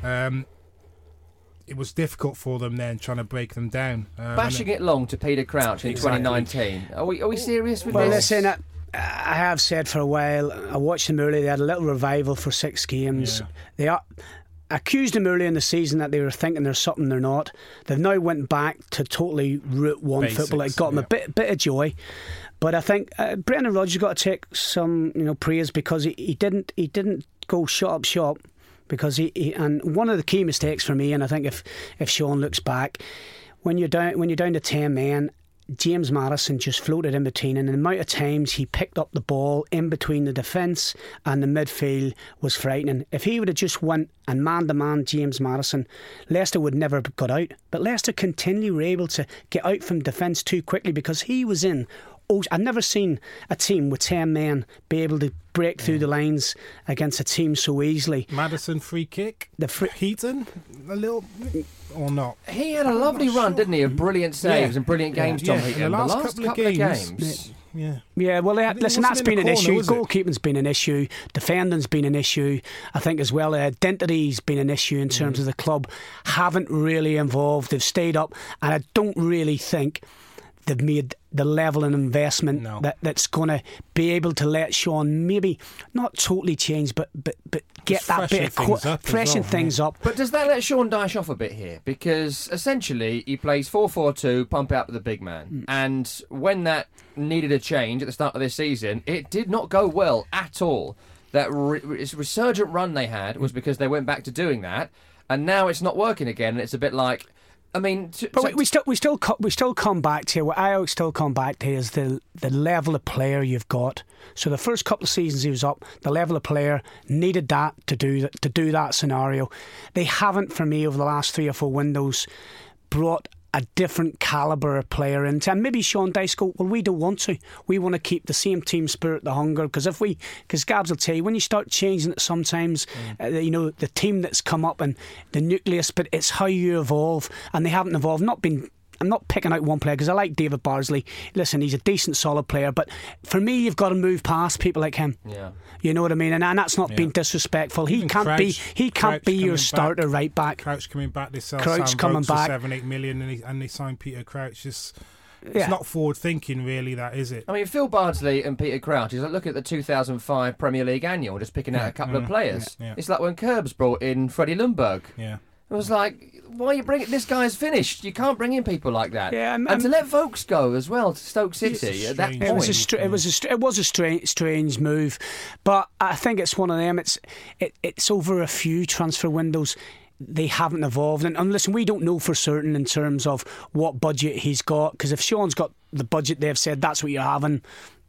it was difficult for them then, trying to break them down. Bashing it long to Peter Crouch in 2019. Are we serious with this? Well, listen, I have said for a while, I watched them early, they had a little revival for 6 games. They accused them early in the season that they were thinking they're something they're not. They've now went back to totally Route 1 basics, football. It got them a bit of joy. But I think Brendan Rodgers got to take some praise, because he didn't go shut up shop, because he and one of the key mistakes for me, and I think if Sean looks back, when you're down to 10 men, James Maddison just floated in between, and the amount of times he picked up the ball in between the defence and the midfield was frightening. If he would have just went and man-to-man James Maddison, Leicester would never have got out. But Leicester continually were able to get out from defence too quickly because he was in. I've never seen a team with 10 men be able to break through the lines against a team so easily. Maddison free kick. Heaton a little or not. He had a lovely run, didn't he? Of brilliant saves and brilliant games, Tom Heaton. In the last couple of games. Yeah, well, listen, that's been an issue. Goalkeeping's been an issue. Defending's been an issue. I think as well, identity's been an issue in terms of the club. Haven't really involved. They've stayed up, and I don't really think they've made the level of investment that's going to be able to let Sean maybe not totally change, but get that bit of freshen things up. But does that let Sean dash off a bit here? Because essentially he plays 4-4-2, pump out with the big man. And when that needed a change at the start of this season, it did not go well at all. That resurgent run they had was because they went back to doing that, and now it's not working again. And it's a bit like, I mean, but we still come back to what I always still come back to is the level of player you've got. So the first couple of seasons he was up, the level of player needed that to do that scenario. They haven't, for me, over the last 3 or 4 windows, brought a different calibre of player into. And maybe Sean Dyche go, well, we don't want to. We want to keep the same team spirit, the hunger. Because Gabs will tell you, when you start changing it sometimes, the team that's come up and the nucleus, but it's how you evolve. And they haven't evolved. I'm not picking out one player because I like David Barnsley. Listen, he's a decent, solid player, but for me, you've got to move past people like him. Yeah, you know what I mean, and that's not being disrespectful. He can't be your starter right back. Crouch coming back. They sell Sam Vokes for 7-8 million, and they signed Peter Crouch. It's not forward thinking, really. That is it. I mean, Phil Bardsley and Peter Crouch is like looking at the 2005 Premier League annual, just picking out a couple of players. Yeah. It's like when Curbs brought in Freddie Lundberg. Yeah. It was like, why are you bringing... This guy's finished. You can't bring in people like that. Yeah, and to let Vokes go as well to Stoke City at that point. It was a strange move. But I think it's one of them. It's over a few transfer windows. They haven't evolved. And listen, we don't know for certain in terms of what budget he's got. Because if Sean's got the budget they've said, that's what you're having...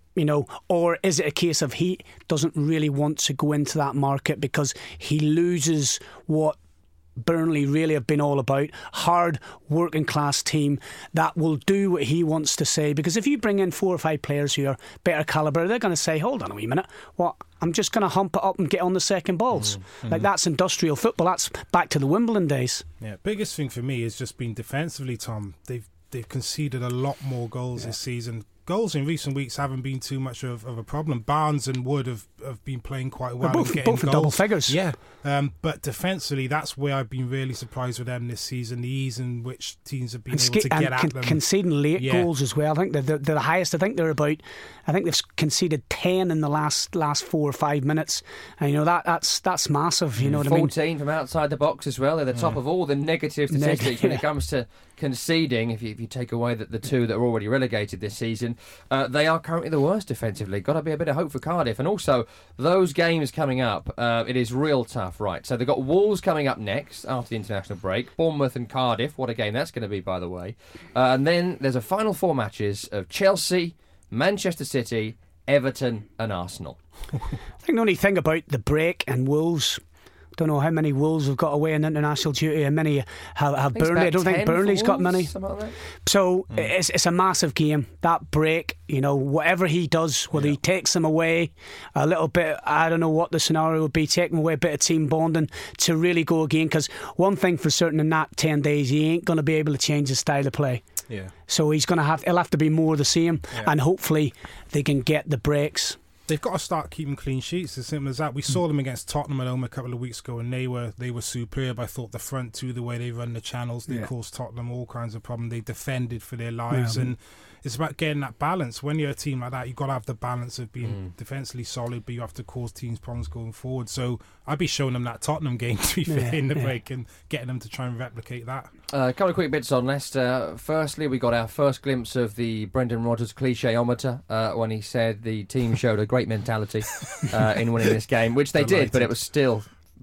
or is it a case of he doesn't really want to go into that market because he loses what Burnley really have been all about, hard working class team that will do what he wants to say. Because if you bring in 4 or 5 players who are better calibre, they're going to say, hold on a wee minute, I'm just going to hump it up and get on the second balls. Like, that's industrial football. That's back to the Wimbledon days. Yeah, biggest thing for me has just been defensively, Tom. They've conceded a lot more goals this season. Goals in recent weeks haven't been too much of a problem. Barnes and Wood have been playing quite well. Both goals. double figures. Yeah, but defensively, that's where I've been really surprised with them this season. The ease in which teams have been able to get at them. Conceding late goals as well. I think they're the highest. I think they've conceded 10 in the last 4 or 5 minutes. And that's massive. You know what I mean? 14 from outside the box as well. They're the top of all the negative statistics when it comes to conceding. If you take away the 2 that are already relegated this season, they are currently the worst defensively. Got to be a bit of hope for Cardiff. And also, those games coming up, it is real tough, right? So they've got Wolves coming up next after the international break. Bournemouth and Cardiff. What a game that's going to be, by the way. And then there's a final 4 matches of Chelsea, Manchester City, Everton and Arsenal. I think the only thing about the break and Wolves... Don't know how many Wolves have got away in international duty and many have Burnley. I don't think Burnley's got many. Like so it's a massive game. That break, whatever he does, whether he takes them away a little bit, I don't know what the scenario would be, take them away, a bit of team bonding to really go again. Because one thing for certain in that 10 days, he ain't going to be able to change his style of play. Yeah. So he'll have to be more the same, and hopefully they can get the breaks. They've got to start keeping clean sheets, as simple as that. We saw them against Tottenham at home a couple of weeks ago, and they were superb. I thought the front two, the way they run the channels, they caused Tottenham all kinds of problems. They defended for their lives, and it's about getting that balance. When you're a team like that, you've got to have the balance of being defensively solid, but you have to cause teams problems going forward. So I'd be showing them that Tottenham game, to be fair, in the break, and getting them to try and replicate that. A couple of quick bits on Leicester. Firstly, we got our first glimpse of the Brendan Rodgers cliche-ometer when he said the team showed a great mentality in winning this game, which they did, but it was still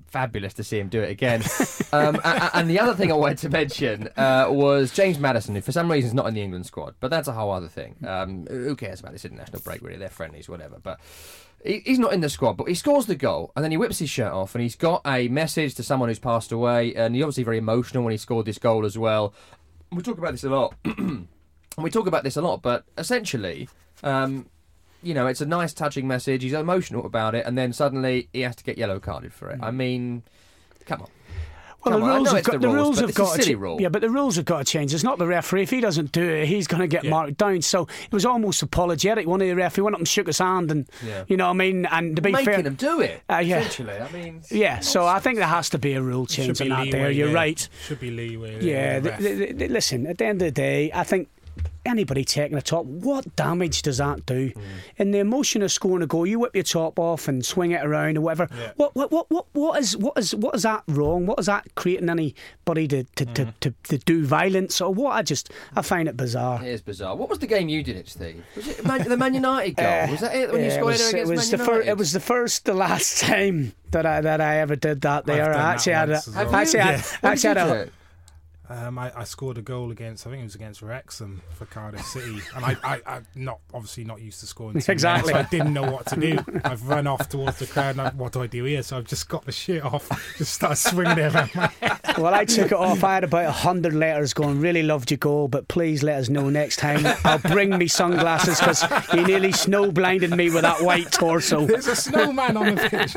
fabulous to see him do it again. And the other thing I wanted to mention was James Maddison, who for some reason is not in the England squad, but that's a whole other thing. Who cares about this international break, really? They're friendlies, whatever. But he's not in the squad, but he scores the goal, and then he whips his shirt off, and he's got a message to someone who's passed away, and he's obviously very emotional when he scored this goal as well. We talk about this a lot. But essentially, it's a nice, touching message. He's emotional about it, and then suddenly he has to get yellow carded for it. I mean, come on. Well, the rules have got to change. Yeah, but the rules have got to change. It's not the referee. If he doesn't do it, he's going to get marked down. So it was almost apologetic. One of the referee went up and shook his hand, and you know what I mean. And to be fair, making him do it. Essentially, I mean. Yeah, so I think there has to be a rule change on that. There, you're right. Should be leeway. Yeah, listen. At the end of the day, I think anybody taking a top, what damage does that do? In the emotion of scoring a goal, you whip your top off and swing it around or whatever. Yeah. What is that wrong? What is that creating anybody to do violence or what? I find it bizarre. It is bizarre. What was the game you did it, Steve? Was it the Man United goal? Was that it when you scored it against Man United? It was the last time that I ever did that. There, I I scored a goal against, I think it was against Wrexham for Cardiff City, and I'm obviously not used to scoring. Exactly. So I didn't know what to do. I've run off towards the crowd, and what do I do here? So I've just got the shit off, just started swinging it around my head. Well, I took it off. I had about 100 letters going, really loved your goal, but please let us know next time. I'll bring me sunglasses because he nearly snow blinded me with that white torso. There's a snowman on the pitch.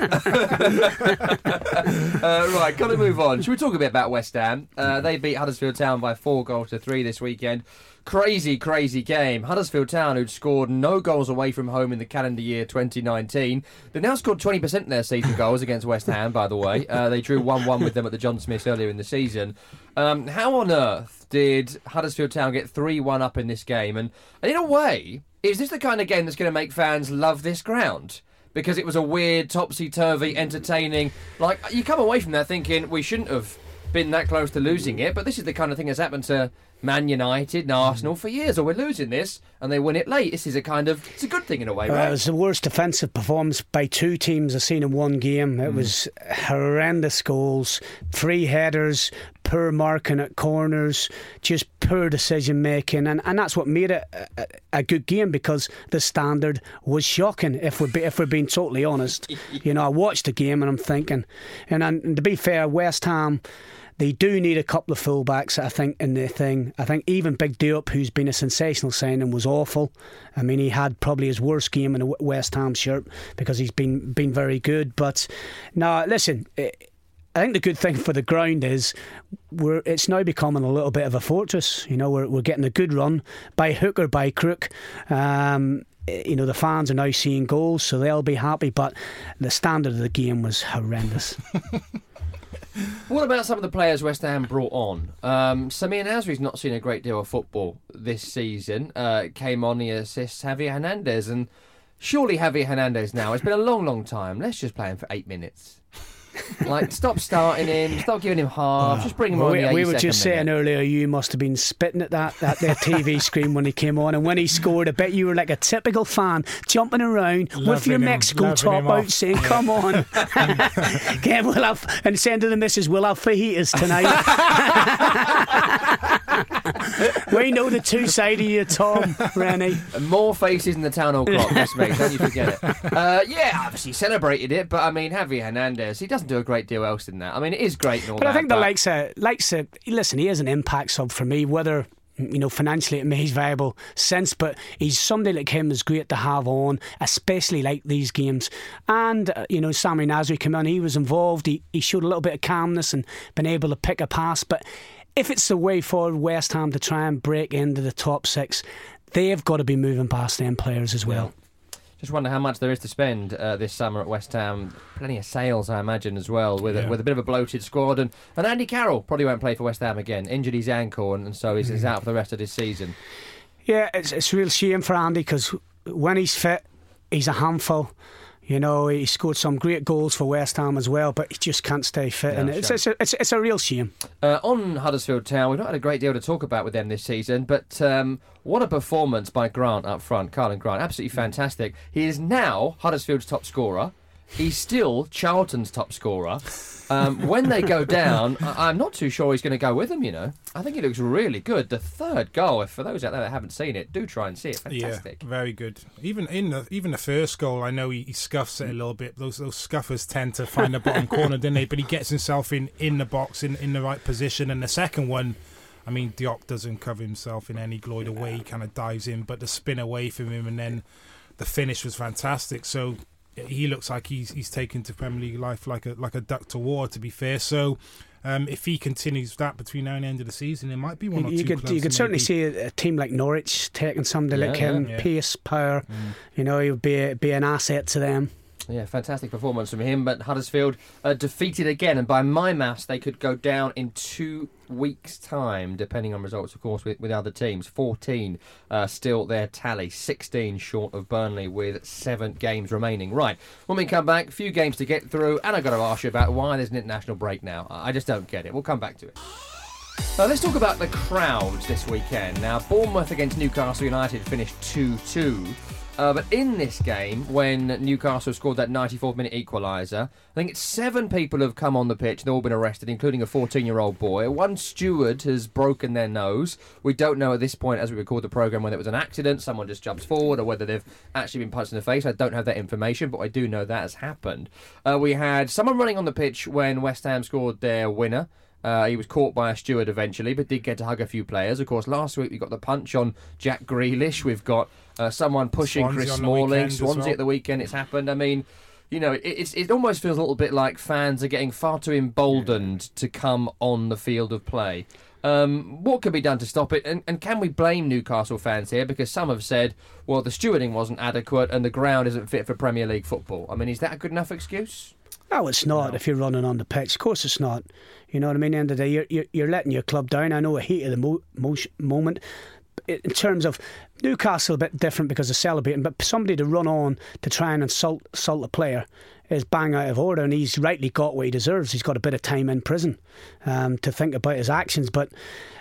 Right, got to move on. Should we talk a bit about West Ham? They beat Huddersfield Town by 4-3 this weekend. Crazy game. Huddersfield Town, who'd scored no goals away from home in the calendar year 2019. They've now scored 20% of their season goals against West Ham, by the way. They drew 1-1 with them at the John Smiths earlier in the season. How on earth did Huddersfield Town get 3-1 up in this game? And in a way, is this the kind of game that's going to make fans love this ground? Because it was a weird, topsy-turvy, entertaining... Like, you come away from there thinking, we shouldn't have been that close to losing it, but this is the kind of thing that's happened to Man United and Arsenal for years. Or we're losing this and they win it late. This is it's a good thing in a way, right? It was the worst defensive performance by two teams I've seen in one game. It was horrendous goals, free headers, poor marking at corners, just poor decision making, and that's what made it a good game, because the standard was shocking. If we're being totally honest, I watched the game and I'm thinking, and to be fair, West Ham, they do need a couple of fullbacks, I think, in their thing. I think even Big Diop, who's been a sensational signing, was awful. I mean, he had probably his worst game in a West Ham shirt because he's been very good. But no, listen, I think the good thing for the ground is it's now becoming a little bit of a fortress. We're getting a good run by hook or by crook. The fans are now seeing goals, so they'll be happy. But the standard of the game was horrendous. What about some of the players West Ham brought on? Samir Nasri's not seen a great deal of football this season. Came on, he assists Javier Hernandez, and surely Javier Hernandez now, it's been a long time. Let's just play him for 8 minutes. Like, stop starting him, stop giving him half, just bring him on the 82nd We were just saying minute. earlier, you must have been spitting at their TV screen when he came on, and when he scored, I bet you were like a typical fan, jumping around with your Mexico top out, saying, come on. Okay, and saying to the missus, we'll have fajitas tonight. We know the two sides of you, Tom, Rennie. More faces in the town hall clock, that's me, don't you forget it. Obviously celebrated it, but I mean, Javier Hernandez, he doesn't do a great deal else in that. I mean, it is great and all but that. I think the likes of listen, he is an impact sub for me, whether financially it makes viable sense, but he's somebody like him is great to have on, especially like these games. And Samir Nasri came on, he was involved, he showed a little bit of calmness and been able to pick a pass. But if it's the way forward West Ham to try and break into the top six, they've got to be moving past them players as well. Just wonder how much there is to spend this summer at West Ham. Plenty of sales, I imagine, as well, with a bit of a bloated squad. And Andy Carroll probably won't play for West Ham again. Injured his ankle, and so he's out for the rest of this season. Yeah, it's a real shame for Andy, because when he's fit, he's a handful. He scored some great goals for West Ham as well, but he just can't stay fit, and it's a real shame. On Huddersfield Town, we've not had a great deal to talk about with them this season, but what a performance by Grant up front, Carlin Grant, absolutely fantastic. He is now Huddersfield's top scorer. he's still Charlton's top scorer. When they go down, I'm not too sure he's going to go with them, you know. I think he looks really good. The third goal, for those out there that haven't seen it, do try and see it. Fantastic. Yeah, very good. Even the first goal, I know he scuffs it a little bit. Those scuffers tend to find the bottom corner, don't they? But he gets himself in the box, in the right position. And the second one, I mean, Diop doesn't cover himself in any glory way. He kind of dives in, but the spin away from him, and then the finish was fantastic. So he looks like he's taken to Premier League life like a duck to water, to be fair. So if he continues that between now and the end of the season, there might be one or two clubs. You could certainly see a team like Norwich taking somebody like him, pace, power. You know, he would be an asset to them. Yeah, fantastic performance from him. But Huddersfield defeated again, and by my maths, they could go down in 2 weeks' time, depending on results, of course, with other teams. 14 still their tally, 16 short of Burnley with 7 games remaining. Right, when we come back, a few games to get through, and I've got to ask you about why there's an international break now. I just don't get it. We'll come back to it. Let's talk about the crowds this weekend. Now, Bournemouth against Newcastle United finished 2-2. But in this game, when Newcastle scored that 94th minute equaliser, I think it's 7 people have come on the pitch and they've all been arrested, including a 14-year-old boy. One steward has broken their nose. We don't know at this point, as we record the programme, whether it was an accident, someone just jumps forward, or whether they've actually been punched in the face. I don't have that information, but I do know that has happened. We had someone running on the pitch when West Ham scored their winner. He was caught by a steward eventually, but did get to hug a few players. Of course, last week we got the punch on Jack Grealish. We've got someone pushing Swansea Chris Smalling. Swansea at the weekend, it's happened. I mean, you know, it almost feels a little bit like fans are getting far too emboldened to come on the field of play. What can be done to stop it? And can we blame Newcastle fans here? Because some have said, well, the stewarding wasn't adequate and the ground isn't fit for Premier League football. I mean, is that a good enough excuse? No, it's not. If you're running on the pitch, of course it's not. You know what I mean? At the end of the day, you're letting your club down. I know a heat of the moment. In terms of Newcastle, a bit different because they're celebrating, but somebody to run on to try and insult a player is bang out of order, and he's rightly got what he deserves. He's got a bit of time in prison to think about his actions. But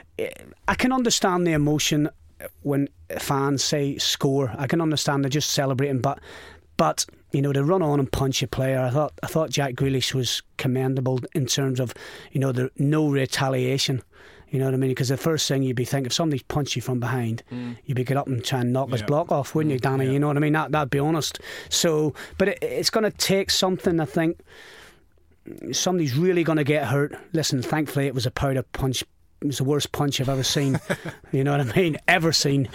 I can understand the emotion when fans say score. I can understand they're just celebrating, but you know, to run on and punch a player, I thought Jack Grealish was commendable in terms of, you know, the no retaliation. You know what I mean? Because the first thing you'd be thinking, if somebody's punched you from behind, you'd be get up and try and knock his block off, wouldn't you, Danny? You know what I mean? That'd be honest. So, but it's going to take something. I think somebody's really going to get hurt. Listen, thankfully it was a powder punch. It was the worst punch I've ever seen. You know what I mean? Ever seen.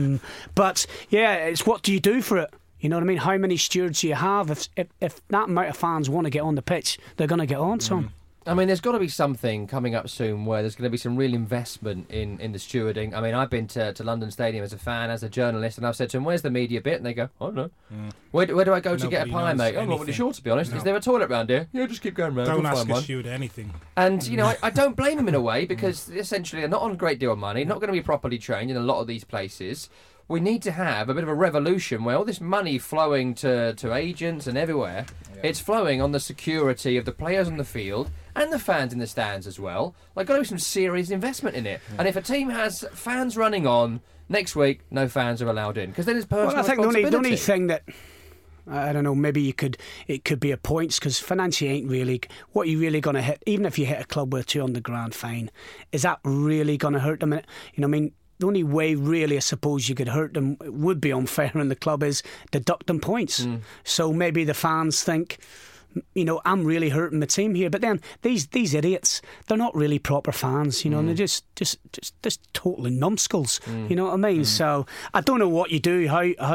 But yeah, it's what do you do for it? You know what I mean? How many stewards do you have? If that amount of fans want to get on the pitch, they're going to get on some. I mean, there's got to be something coming up soon where there's going to be some real investment in the stewarding. I mean, I've been to London Stadium as a fan, as a journalist, and I've said to them, where's the media bit? And they go, I don't know. Where do I go to get a pie, mate? I'm not really sure, to be honest. Is there a toilet round here? Yeah, just keep going round. Don't ask a steward anything. And, you know, I don't blame them in a way, because essentially they're not on a great deal of money, not going to be properly trained in a lot of these places. We need to have a bit of a revolution where all this money flowing to agents and everywhere, it's flowing on the security of the players on the field and the fans in the stands as well. Like, got to be some serious investment in it. And if a team has fans running on, next week, no fans are allowed in. Because then it's personal responsibility. The only thing that, I don't know, maybe it could be a points, because financially ain't really what you really going to hit. Even if you hit a club with a $200,000 fine, is that really going to hurt them? You know, I mean, the only way really I suppose you could hurt them, it would be unfair in the club, is deduct them points. So maybe the fans think, you know, I'm really hurting the team here. But then these idiots, they're not really proper fans, you know, and they're just totally numbskulls. You know what I mean? So I don't know what you do, how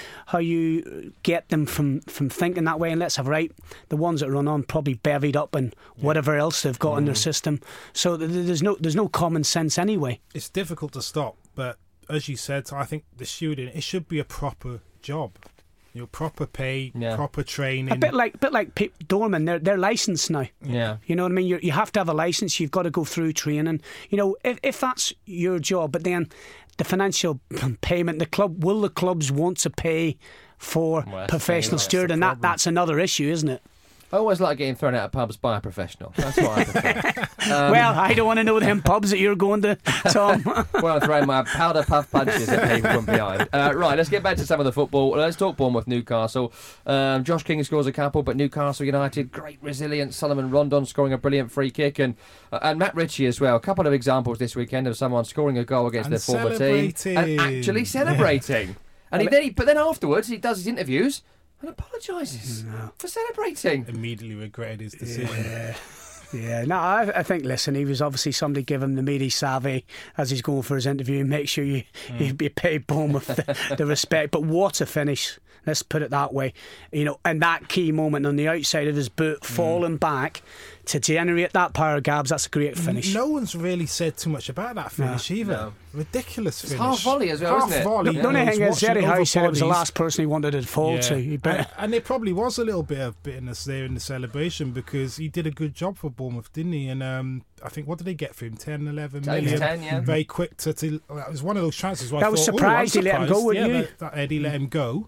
you get them from thinking that way. And let's have the ones that run on probably bevied up and whatever else they've got in their system. So there's no common sense anyway. It's difficult to stop, but as you said, I think the stewarding, it should be a proper job. You know, proper pay, proper training. A bit like Pip Dorman, they're licensed now. Yeah. You know what I mean? You have to have a licence, you've got to go through training. You know, if that's your job, but then the financial payment, the clubs want to pay for professional steward, and that's another issue, isn't it? I always like getting thrown out of pubs by a professional. That's what I prefer. Well, I don't want to know them pubs that you're going to, Tom. Well, I'm throwing my powder puff punches at people from behind. Right, let's get back to some of the football. Let's talk Bournemouth, Newcastle. Josh King scores a couple, but Newcastle United, great resilience. Solomon Rondon scoring a brilliant free kick, and Matt Ritchie as well. A couple of examples this weekend of someone scoring a goal against their former team and actually celebrating. And but then afterwards, he does his interviews and apologises for celebrating. Immediately regretted his decision. Yeah, no, I think, listen, he was obviously somebody give him the meaty savvy as he's going for his interview and make sure you pay Bournemouth the respect. But what a finish, let's put it that way. You know, and that key moment on the outside of his boot, falling back to generate that power, Gabs, that's a great finish. No one's really said too much about that finish either. No. Ridiculous finish. It's half volley as well, isn't it? Volley. The only thing is, Jerry Howe said it was the last person he wanted it to fall to. And there probably was a little bit of bitterness there in the celebration because he did a good job for Bournemouth, didn't he? And I think, what did they get for him? 10, 11 million? 10, yeah. Very quick to it was one of those chances where I was surprised he let him go, wouldn't you? That Eddie let him go.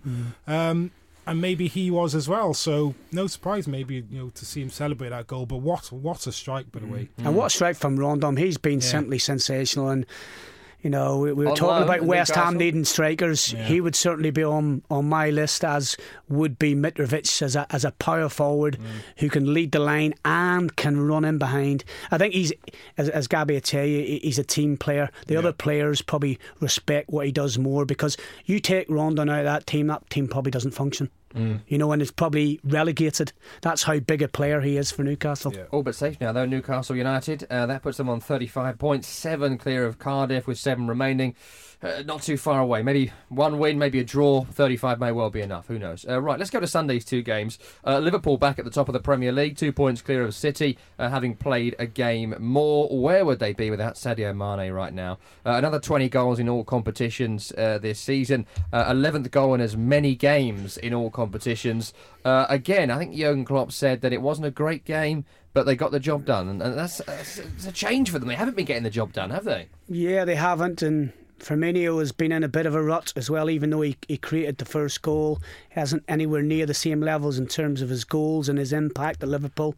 And maybe he was as well, so no surprise maybe to see him celebrate that goal. But what a strike, by the way. And what a strike from Rondon. He's been simply sensational. And we were talking about West Ham needing strikers. Yeah. He would certainly be on my list, as would be Mitrovic as a power forward who can lead the line and can run in behind. I think he's, as Gabby would tell you, he's a team player. The other players probably respect what he does more, because you take Rondon out of that team probably doesn't function. And it's probably relegated. That's how big a player he is for Newcastle. All but safe now though, Newcastle United. That puts them on 35 points, 7 clear of Cardiff with 7 remaining. Not too far away. Maybe one win, maybe a draw. 35 may well be enough. Who knows? Right, let's go to Sunday's 2 games. Liverpool back at the top of the Premier League, 2 points clear of City, having played a game more. Where would they be without Sadio Mane right now? Another 20 goals in all competitions this season. 11th goal in as many games in all competitions. Again, I think Jurgen Klopp said that it wasn't a great game, but they got the job done. And that's a change for them. They haven't been getting the job done, have they? Yeah, they haven't. And Firmino has been in a bit of a rut as well, even though he created the first goal. He hasn't anywhere near the same levels in terms of his goals and his impact at Liverpool.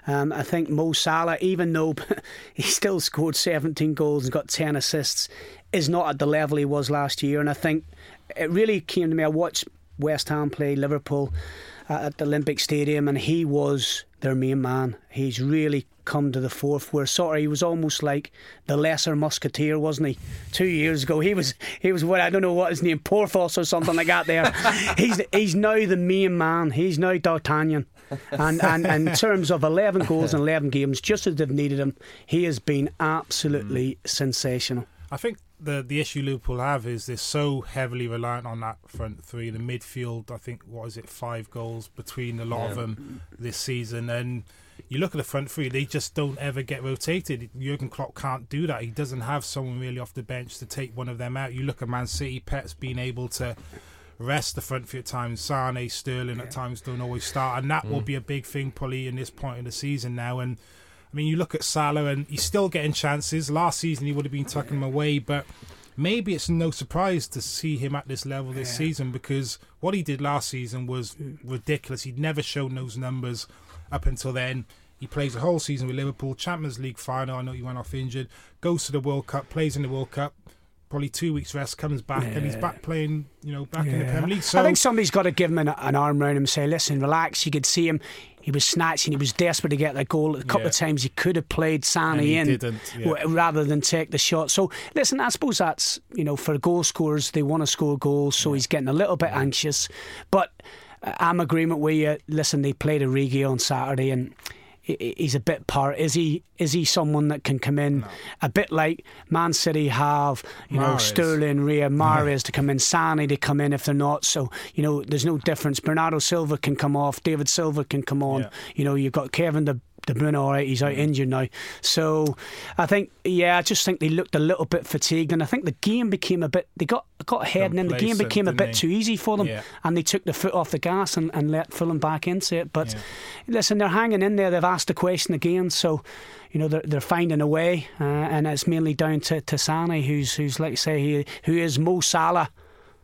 I think Mo Salah, even though he still scored 17 goals and got 10 assists, is not at the level he was last year. And I think it really came to me. I watched West Ham play Liverpool at the Olympic Stadium, and he was their main man. He's really come to the forth, where he was almost like the lesser musketeer, wasn't he? 2 years ago he was what, I don't know what his name, Porthos or something like that there. he's now the main man. He's now D'Artagnan. And in terms of 11 goals in 11 games, just as they've needed him, he has been absolutely sensational. I think the issue Liverpool have is they're so heavily reliant on that front three. The midfield, I think, 5 goals between a lot of them this season. And you look at the front three, they just don't ever get rotated. Jurgen Klopp can't do that. He doesn't have someone really off the bench to take one of them out. You look at Man City, Pep's being able to rest the front three at times. Sane, Sterling at times don't always start. And that will be a big thing probably in this point of the season now. And I mean, you look at Salah and he's still getting chances. Last season he would have been tucking them away, but maybe it's no surprise to see him at this level this season, because what he did last season was ridiculous. He'd never shown those numbers up until then. He plays the whole season with Liverpool, Champions League final. I know he went off injured, goes to the World Cup, plays in the World Cup, probably 2 weeks rest, comes back and he's back playing, back in the Premier League. So I think somebody's got to give him an arm around him and say, listen, relax. You could see him. He was snatching. He was desperate to get that goal. A couple of times he could have played Sane in rather than take the shot. So listen, I suppose that's, for goal scorers, they want to score goals, so he's getting a little bit anxious. But I'm in agreement with you. Listen, they played Origi on Saturday, and he's a bit part. Is he someone that can come in a bit like Man City have, Sterling, Raya, Mahrez to come in, Sane to come in if they're not. So, there's no difference. Bernardo Silva can come off, David Silva can come on. You've got Kevin De Bruyne, all right, he's out injured now. So I think, I just think they looked a little bit fatigued, and I think the game became a bit, they got ahead, and then the game became a bit too easy for them, and they took the foot off the gas and let Fulham back into it. But listen, they're hanging in there. They've asked the question again, so they're finding a way, and it's mainly down to Sane, who's like I say, who is Mo Salah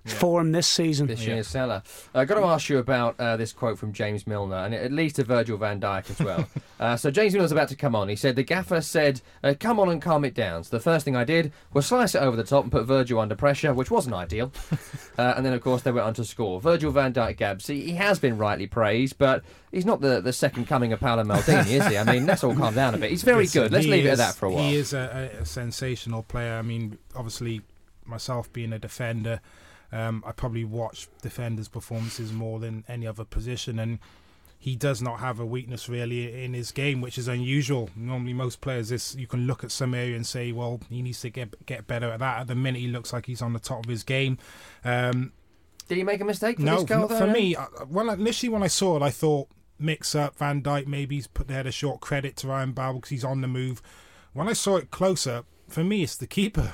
form this season. This year's seller. I've got to ask you about this quote from James Milner, and it leads to Virgil van Dijk as well. So James Milner's about to come on. He said, the gaffer said, come on and calm it down. So the first thing I did was slice it over the top and put Virgil under pressure, which wasn't ideal. And then, of course, they went on to score. Virgil van Dijk, Gabs, he has been rightly praised, but he's not the second coming of Paolo Maldini, is he? I mean, let's all calm down a bit. He's very good. Let's leave it at that for a while. He is a sensational player. I mean, obviously, myself being a defender, I probably watch defenders' performances more than any other position, and he does not have a weakness really in his game, which is unusual. Normally, most players, you can look at some area and say, well, he needs to get better at that. At the minute, he looks like he's on the top of his game. Did he make a mistake for no, this goal? For me, initially when I saw it, I thought mix up Van Dijk. Maybe he's put there a short credit to Ryan Babel because he's on the move. When I saw it closer, for me, it's the keeper.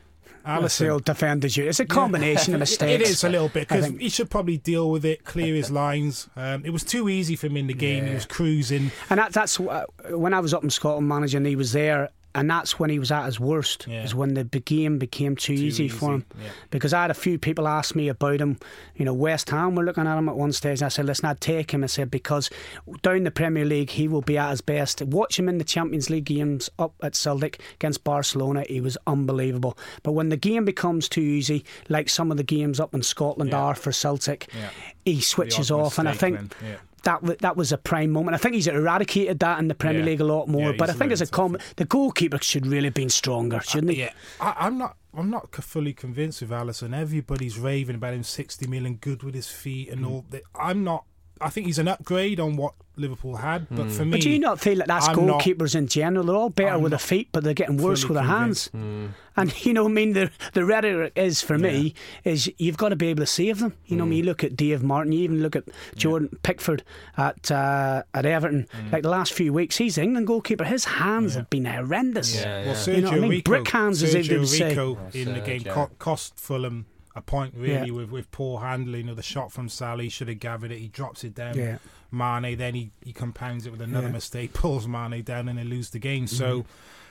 Alisson defenders. It's a combination of mistakes. It is a little bit because he should probably deal with it, clear his lines. It was too easy for him in the game. He was cruising, and that's when I was up in Scotland managing. He was there. And that's when he was at his worst, is when the game became too easy for him. Yeah. Because I had a few people ask me about him. You know, West Ham were looking at him at one stage. And I said, listen, I'd take him. I said, because down the Premier League, he will be at his best. Watch him in the Champions League games up at Celtic against Barcelona. He was unbelievable. But when the game becomes too easy, like some of the games up in Scotland are for Celtic, he switches off. And I think... That was a prime moment. I think he's eradicated that in the Premier League a lot more. But I think as the goalkeeper should really have been stronger, shouldn't he? I'm not fully convinced with Alisson. Everybody's raving about him, 60 million, good with his feet and all. I'm not. I think he's an upgrade on what Liverpool had, but for me... But do you not feel like that's goalkeepers in general? They're all better with their feet, but they're getting worse with their hands. And, you know what I mean, the rhetoric is, for me, is you've got to be able to save them. You know, when you look at Dave Martin, you even look at Jordan Pickford at Everton. Like the last few weeks, he's the England goalkeeper. His hands have been horrendous. Well, Sergio you know what I mean? Rico, brick hands, as they would say. In the game cost Fulham a point really with poor handling of the shot from Salah. He should have gathered it. He drops it down. Mane, then he compounds it with another mistake, pulls Mane down, and they lose the game. So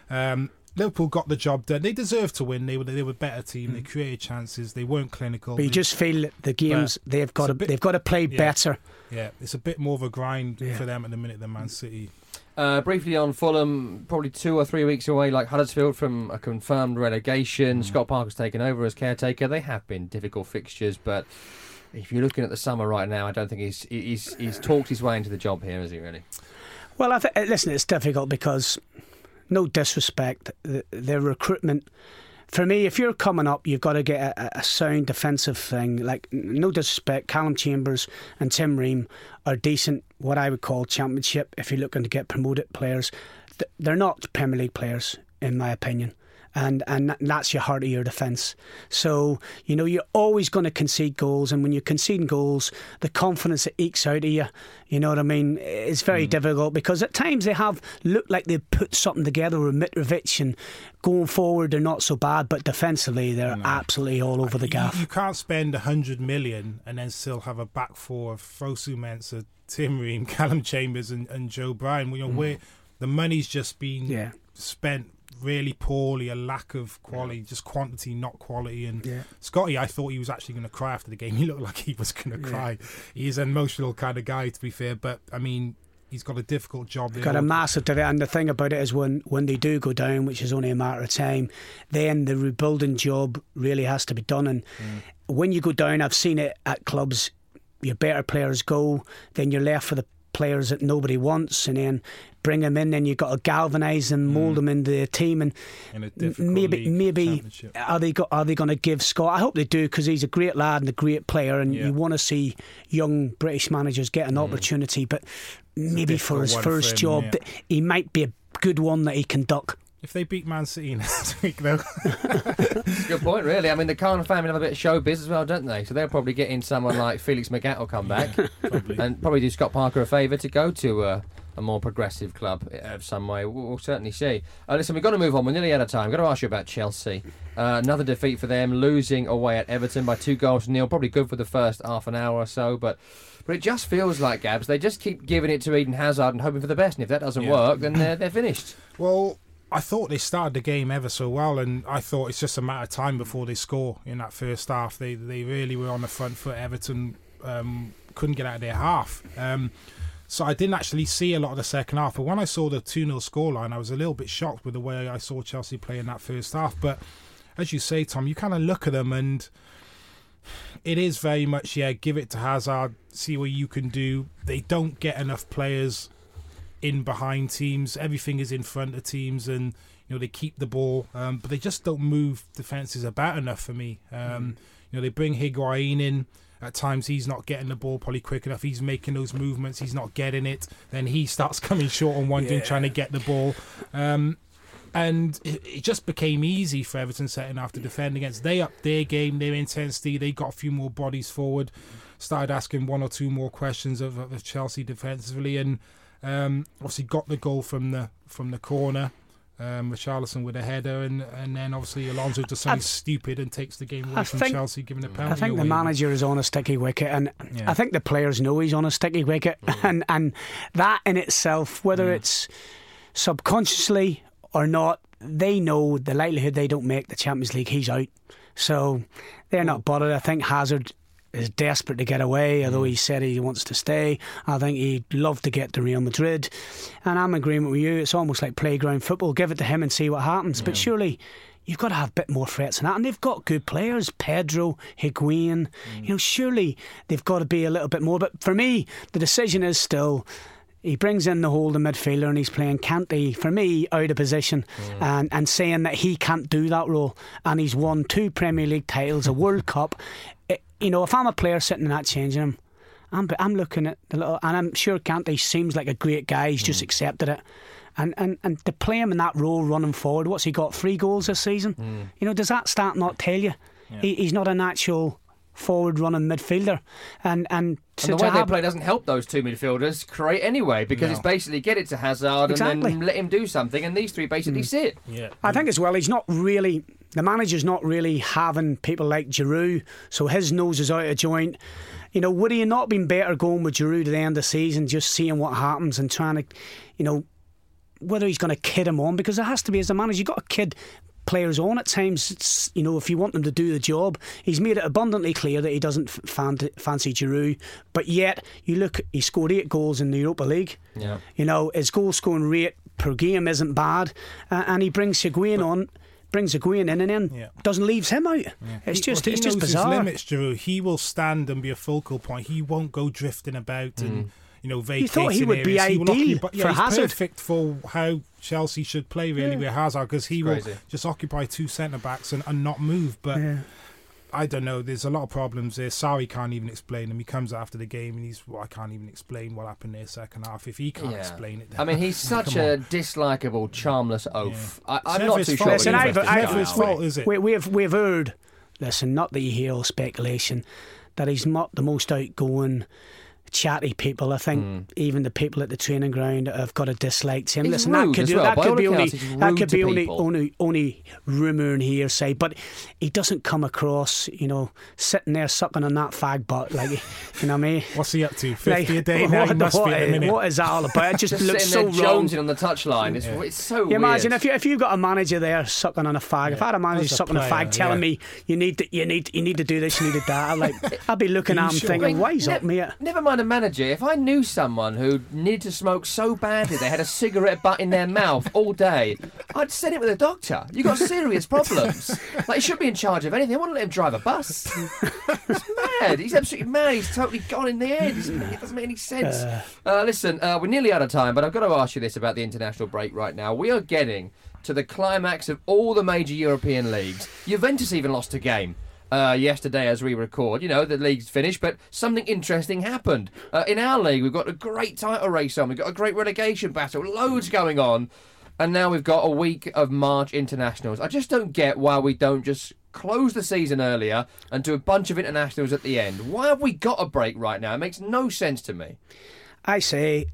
Liverpool got the job done. They deserved to win. They were a better team. They created chances. They weren't clinical. But you just feel that the games they've got to play better. Yeah, it's a bit more of a grind for them at the minute than Man City. Briefly on Fulham, probably 2 or 3 weeks away, like Huddersfield, from a confirmed relegation. Scott Parker's taken over as caretaker. They have been difficult fixtures, but if you're looking at the summer right now, I don't think he's talked his way into the job here, has he really? Well, listen, it's difficult because, no disrespect, their recruitment... For me, if you're coming up, you've got to get a sound defensive thing. Like, no disrespect, Callum Chambers and Tim Ream are decent, what I would call championship, if you're looking to get promoted players. They're not Premier League players, in my opinion. And that's your heart of your defence. So, you know, you're always going to concede goals, and when you're conceding goals, the confidence that ekes out of you, you know what I mean, is very difficult, because at times they have looked like they've put something together with Mitrovic, and going forward they're not so bad, but defensively they're absolutely all over the gaff. You can't spend 100 million and then still have a back four of Fosu Mensah, Tim Ream, Callum Chambers and Joe Bryan. You know, where the money's just been spent really poorly, a lack of quality, just quantity, not quality. And Scotty, I thought he was actually going to cry after the game. He looked like he was going to cry. He's an emotional kind of guy, to be fair, but I mean, he's got a difficult job. Got a massive, and the thing about it is when they do go down, which is only a matter of time, then the rebuilding job really has to be done. And when you go down, I've seen it at clubs, your better players go, then you're left with the players that nobody wants, and then bring them in, then you've got to galvanise them, mould them into the team, and maybe are they going to give Scott? I hope they do, because he's a great lad and a great player, and you want to see young British managers get an opportunity, but maybe for his first job, he might be a good one that he can duck. If they beat Man City next week, though. That's a good point, really. I mean, the Khan family have a bit of showbiz as well, don't they? So they'll probably get in someone like Felix Magath will come back and probably do Scott Parker a favour to go to a more progressive club of some way. We'll certainly see. Listen, we've got to move on. We're nearly out of time. I've got to ask you about Chelsea. Another defeat for them, losing away at Everton by 2-0. Probably good for the first half an hour or so, but it just feels like, Gabs, they just keep giving it to Eden Hazard and hoping for the best, and if that doesn't work, then they're finished. Well, I thought they started the game ever so well, and I thought it's just a matter of time before they score in that first half. They really were on the front foot. Everton couldn't get out of their half. So I didn't actually see a lot of the second half. But when I saw the 2-0 scoreline, I was a little bit shocked with the way I saw Chelsea play in that first half. But as you say, Tom, you kind of look at them and it is very much, give it to Hazard, see what you can do. They don't get enough players in behind teams. Everything is in front of teams, and they keep the ball, but they just don't move defences about enough for me. They bring Higuain in. At times he's not getting the ball probably quick enough. He's making those movements, he's not getting it. Then he starts coming short on one thing, trying to get the ball. And it just became easy for Everton second half to defend against. They upped their game, their intensity. They got a few more bodies forward, started asking one or two more questions of Chelsea defensively, and obviously got the goal from the corner. Richarlison with a header, and then obviously Alonso does something stupid and takes the game away from Chelsea, giving a penalty. I think away. The manager is on a sticky wicket, and I think the players know he's on a sticky wicket, and that in itself, whether it's subconsciously or not, they know the likelihood they don't make the Champions League, he's out. So they're not bothered. I think Hazard is desperate to get away, although he said he wants to stay. I think he'd love to get to Real Madrid, and I'm in agreement with you. It's almost like playground football. Give it to him and see what happens. But surely you've got to have a bit more threats than that, and they've got good players, Pedro, Higuain. Surely they've got to be a little bit more. But for me, the decision is still, he brings in the holding midfielder and he's playing Kante, for me, out of position, and saying that he can't do that role. And he's won 2 Premier League titles, a World Cup. If I'm a player sitting in that changing room, I'm looking at the little, and I'm sure Kante seems like a great guy. He's just accepted it, and to play him in that role, running forward. What's he got? 3 goals this season. Does that stat not tell you he's not a natural forward running midfielder? And the way they play doesn't help those 2 midfielders create anyway, because it's basically get it to Hazard and then let him do something, and these 3 basically sit. I think as well, he's not really, the manager's not really having people like Giroud, so his nose is out of joint. Would he not been better going with Giroud to the end of the season, just seeing what happens and trying to, whether he's going to kid him on, because there has to be, as a manager, you've got to kid players on at times. It's, if you want them to do the job. He's made it abundantly clear that he doesn't fancy Giroud, but yet you look, he scored 8 goals in the Europa League. His goal scoring rate per game isn't bad, and he brings Higuain in and then doesn't leave him out. It's just bizarre. His limits, Giroud. He will stand and be a focal point. He won't go drifting about and vacating. You thought he would be ideal for Hazard. He's perfect for how Chelsea should play, really, with Hazard, because he will just occupy 2 centre backs and not move. But I don't know. There's a lot of problems there. Sarri can't even explain them. He comes after the game and I can't even explain what happened there second half. If he can't explain it, I mean, he's such a dislikable, charmless oaf. I'm not too sure. Listen, it's never his fault, is it? We've heard. Listen, not that you hear all speculation that he's not the most outgoing, chatty people. I think even the people at the training ground have got a dislike to him. He's Listen, rude that could be only only rumour and hearsay, but he doesn't come across, sitting there sucking on that fag butt, like, you know what I mean? What's he up to? 50 a day now? What is that all about? It just looks so wrong. Jonesing on the touchline. It's so weird. Imagine if you've got a manager there sucking on a fag. If I had a manager sucking a fag, telling me you need to do this, you need to that, I'd be looking at him thinking, why is up, mate? Never mind a manager. If I knew someone who needed to smoke so badly they had a cigarette butt in their mouth all day, I'd send it with a doctor. You got serious problems. Like, he should be in charge of anything. I wouldn't let him drive a bus. He's mad. He's absolutely mad. He's totally gone in the head. It doesn't make any sense. Listen, we're nearly out of time, but I've got to ask you this about the international break right now. We are getting to the climax of all the major European leagues. Juventus even lost a game yesterday as we record. The league's finished, but something interesting happened. In our league, we've got a great title race on. We've got a great relegation battle. Loads going on. And now we've got a week of March internationals. I just don't get why we don't just close the season earlier and do a bunch of internationals at the end. Why have we got a break right now? It makes no sense to me. I say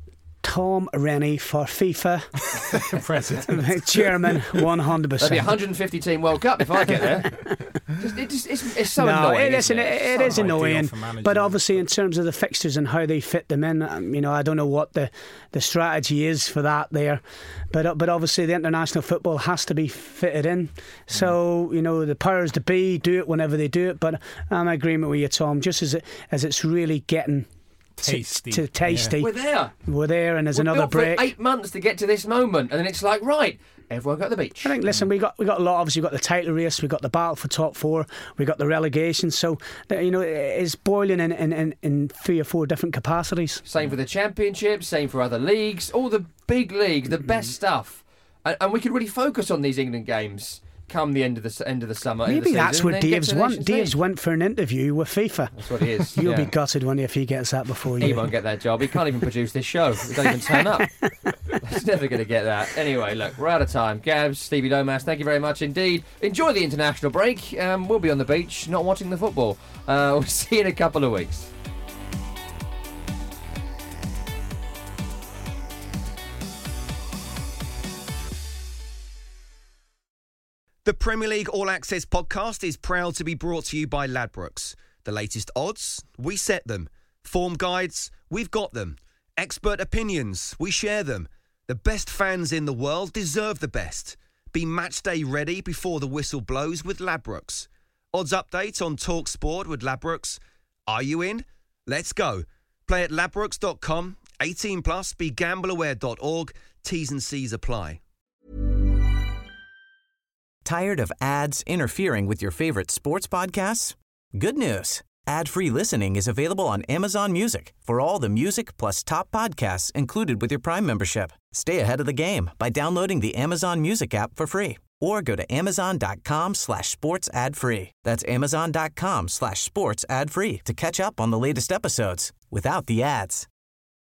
Tom Rennie for FIFA President. Chairman 100%. That'd be 150 team World Cup if I get there. It's so annoying. Listen, it is annoying, but yeah. obviously in terms of the fixtures and how they fit them in, I don't know what the strategy is for that there, but obviously the international football has to be fitted in. So the powers to be do it whenever they do it. But I'm in agreement with you, Tom. Just as it's really getting tasty. Yeah. We're there, and there's We've another built break. For 8 months to get to this moment, and then it's like, right, everyone go to the beach. I think, listen, we got a lot. Obviously, we got the title race, we got the battle for top four, we got the relegation. So it's boiling in 3 or 4 different capacities. Same for the Championship, same for other leagues, all the big leagues, the best stuff, and we could really focus on these England games come the end of the summer. Maybe that's where Dave's went for an interview with FIFA. That's what he is. You'll be gutted, won't you, if he gets that before you. He won't get that job. He can't even produce this show. He don't even turn up. He's never going to get that. Anyway, look, we're out of time. Gabs, Stevie Lomas, thank you very much indeed. Enjoy the international break. We'll be on the beach, not watching the football. We'll see you in a couple of weeks. The Premier League All Access podcast is proud to be brought to you by Ladbrokes. The latest odds, we set them. Form guides, we've got them. Expert opinions, we share them. The best fans in the world deserve the best. Be matchday ready before the whistle blows with Ladbrokes. Odds update on TalkSport with Ladbrokes. Are you in? Let's go. Play at ladbrokes.com. 18 plus. BeGambleAware.org. T's and C's apply. Tired of ads interfering with your favorite sports podcasts? Good news. Ad-free listening is available on Amazon Music for all the music plus top podcasts included with your Prime membership. Stay ahead of the game by downloading the Amazon Music app for free or go to amazon.com/sports ad free. That's amazon.com/sports ad free to catch up on the latest episodes without the ads.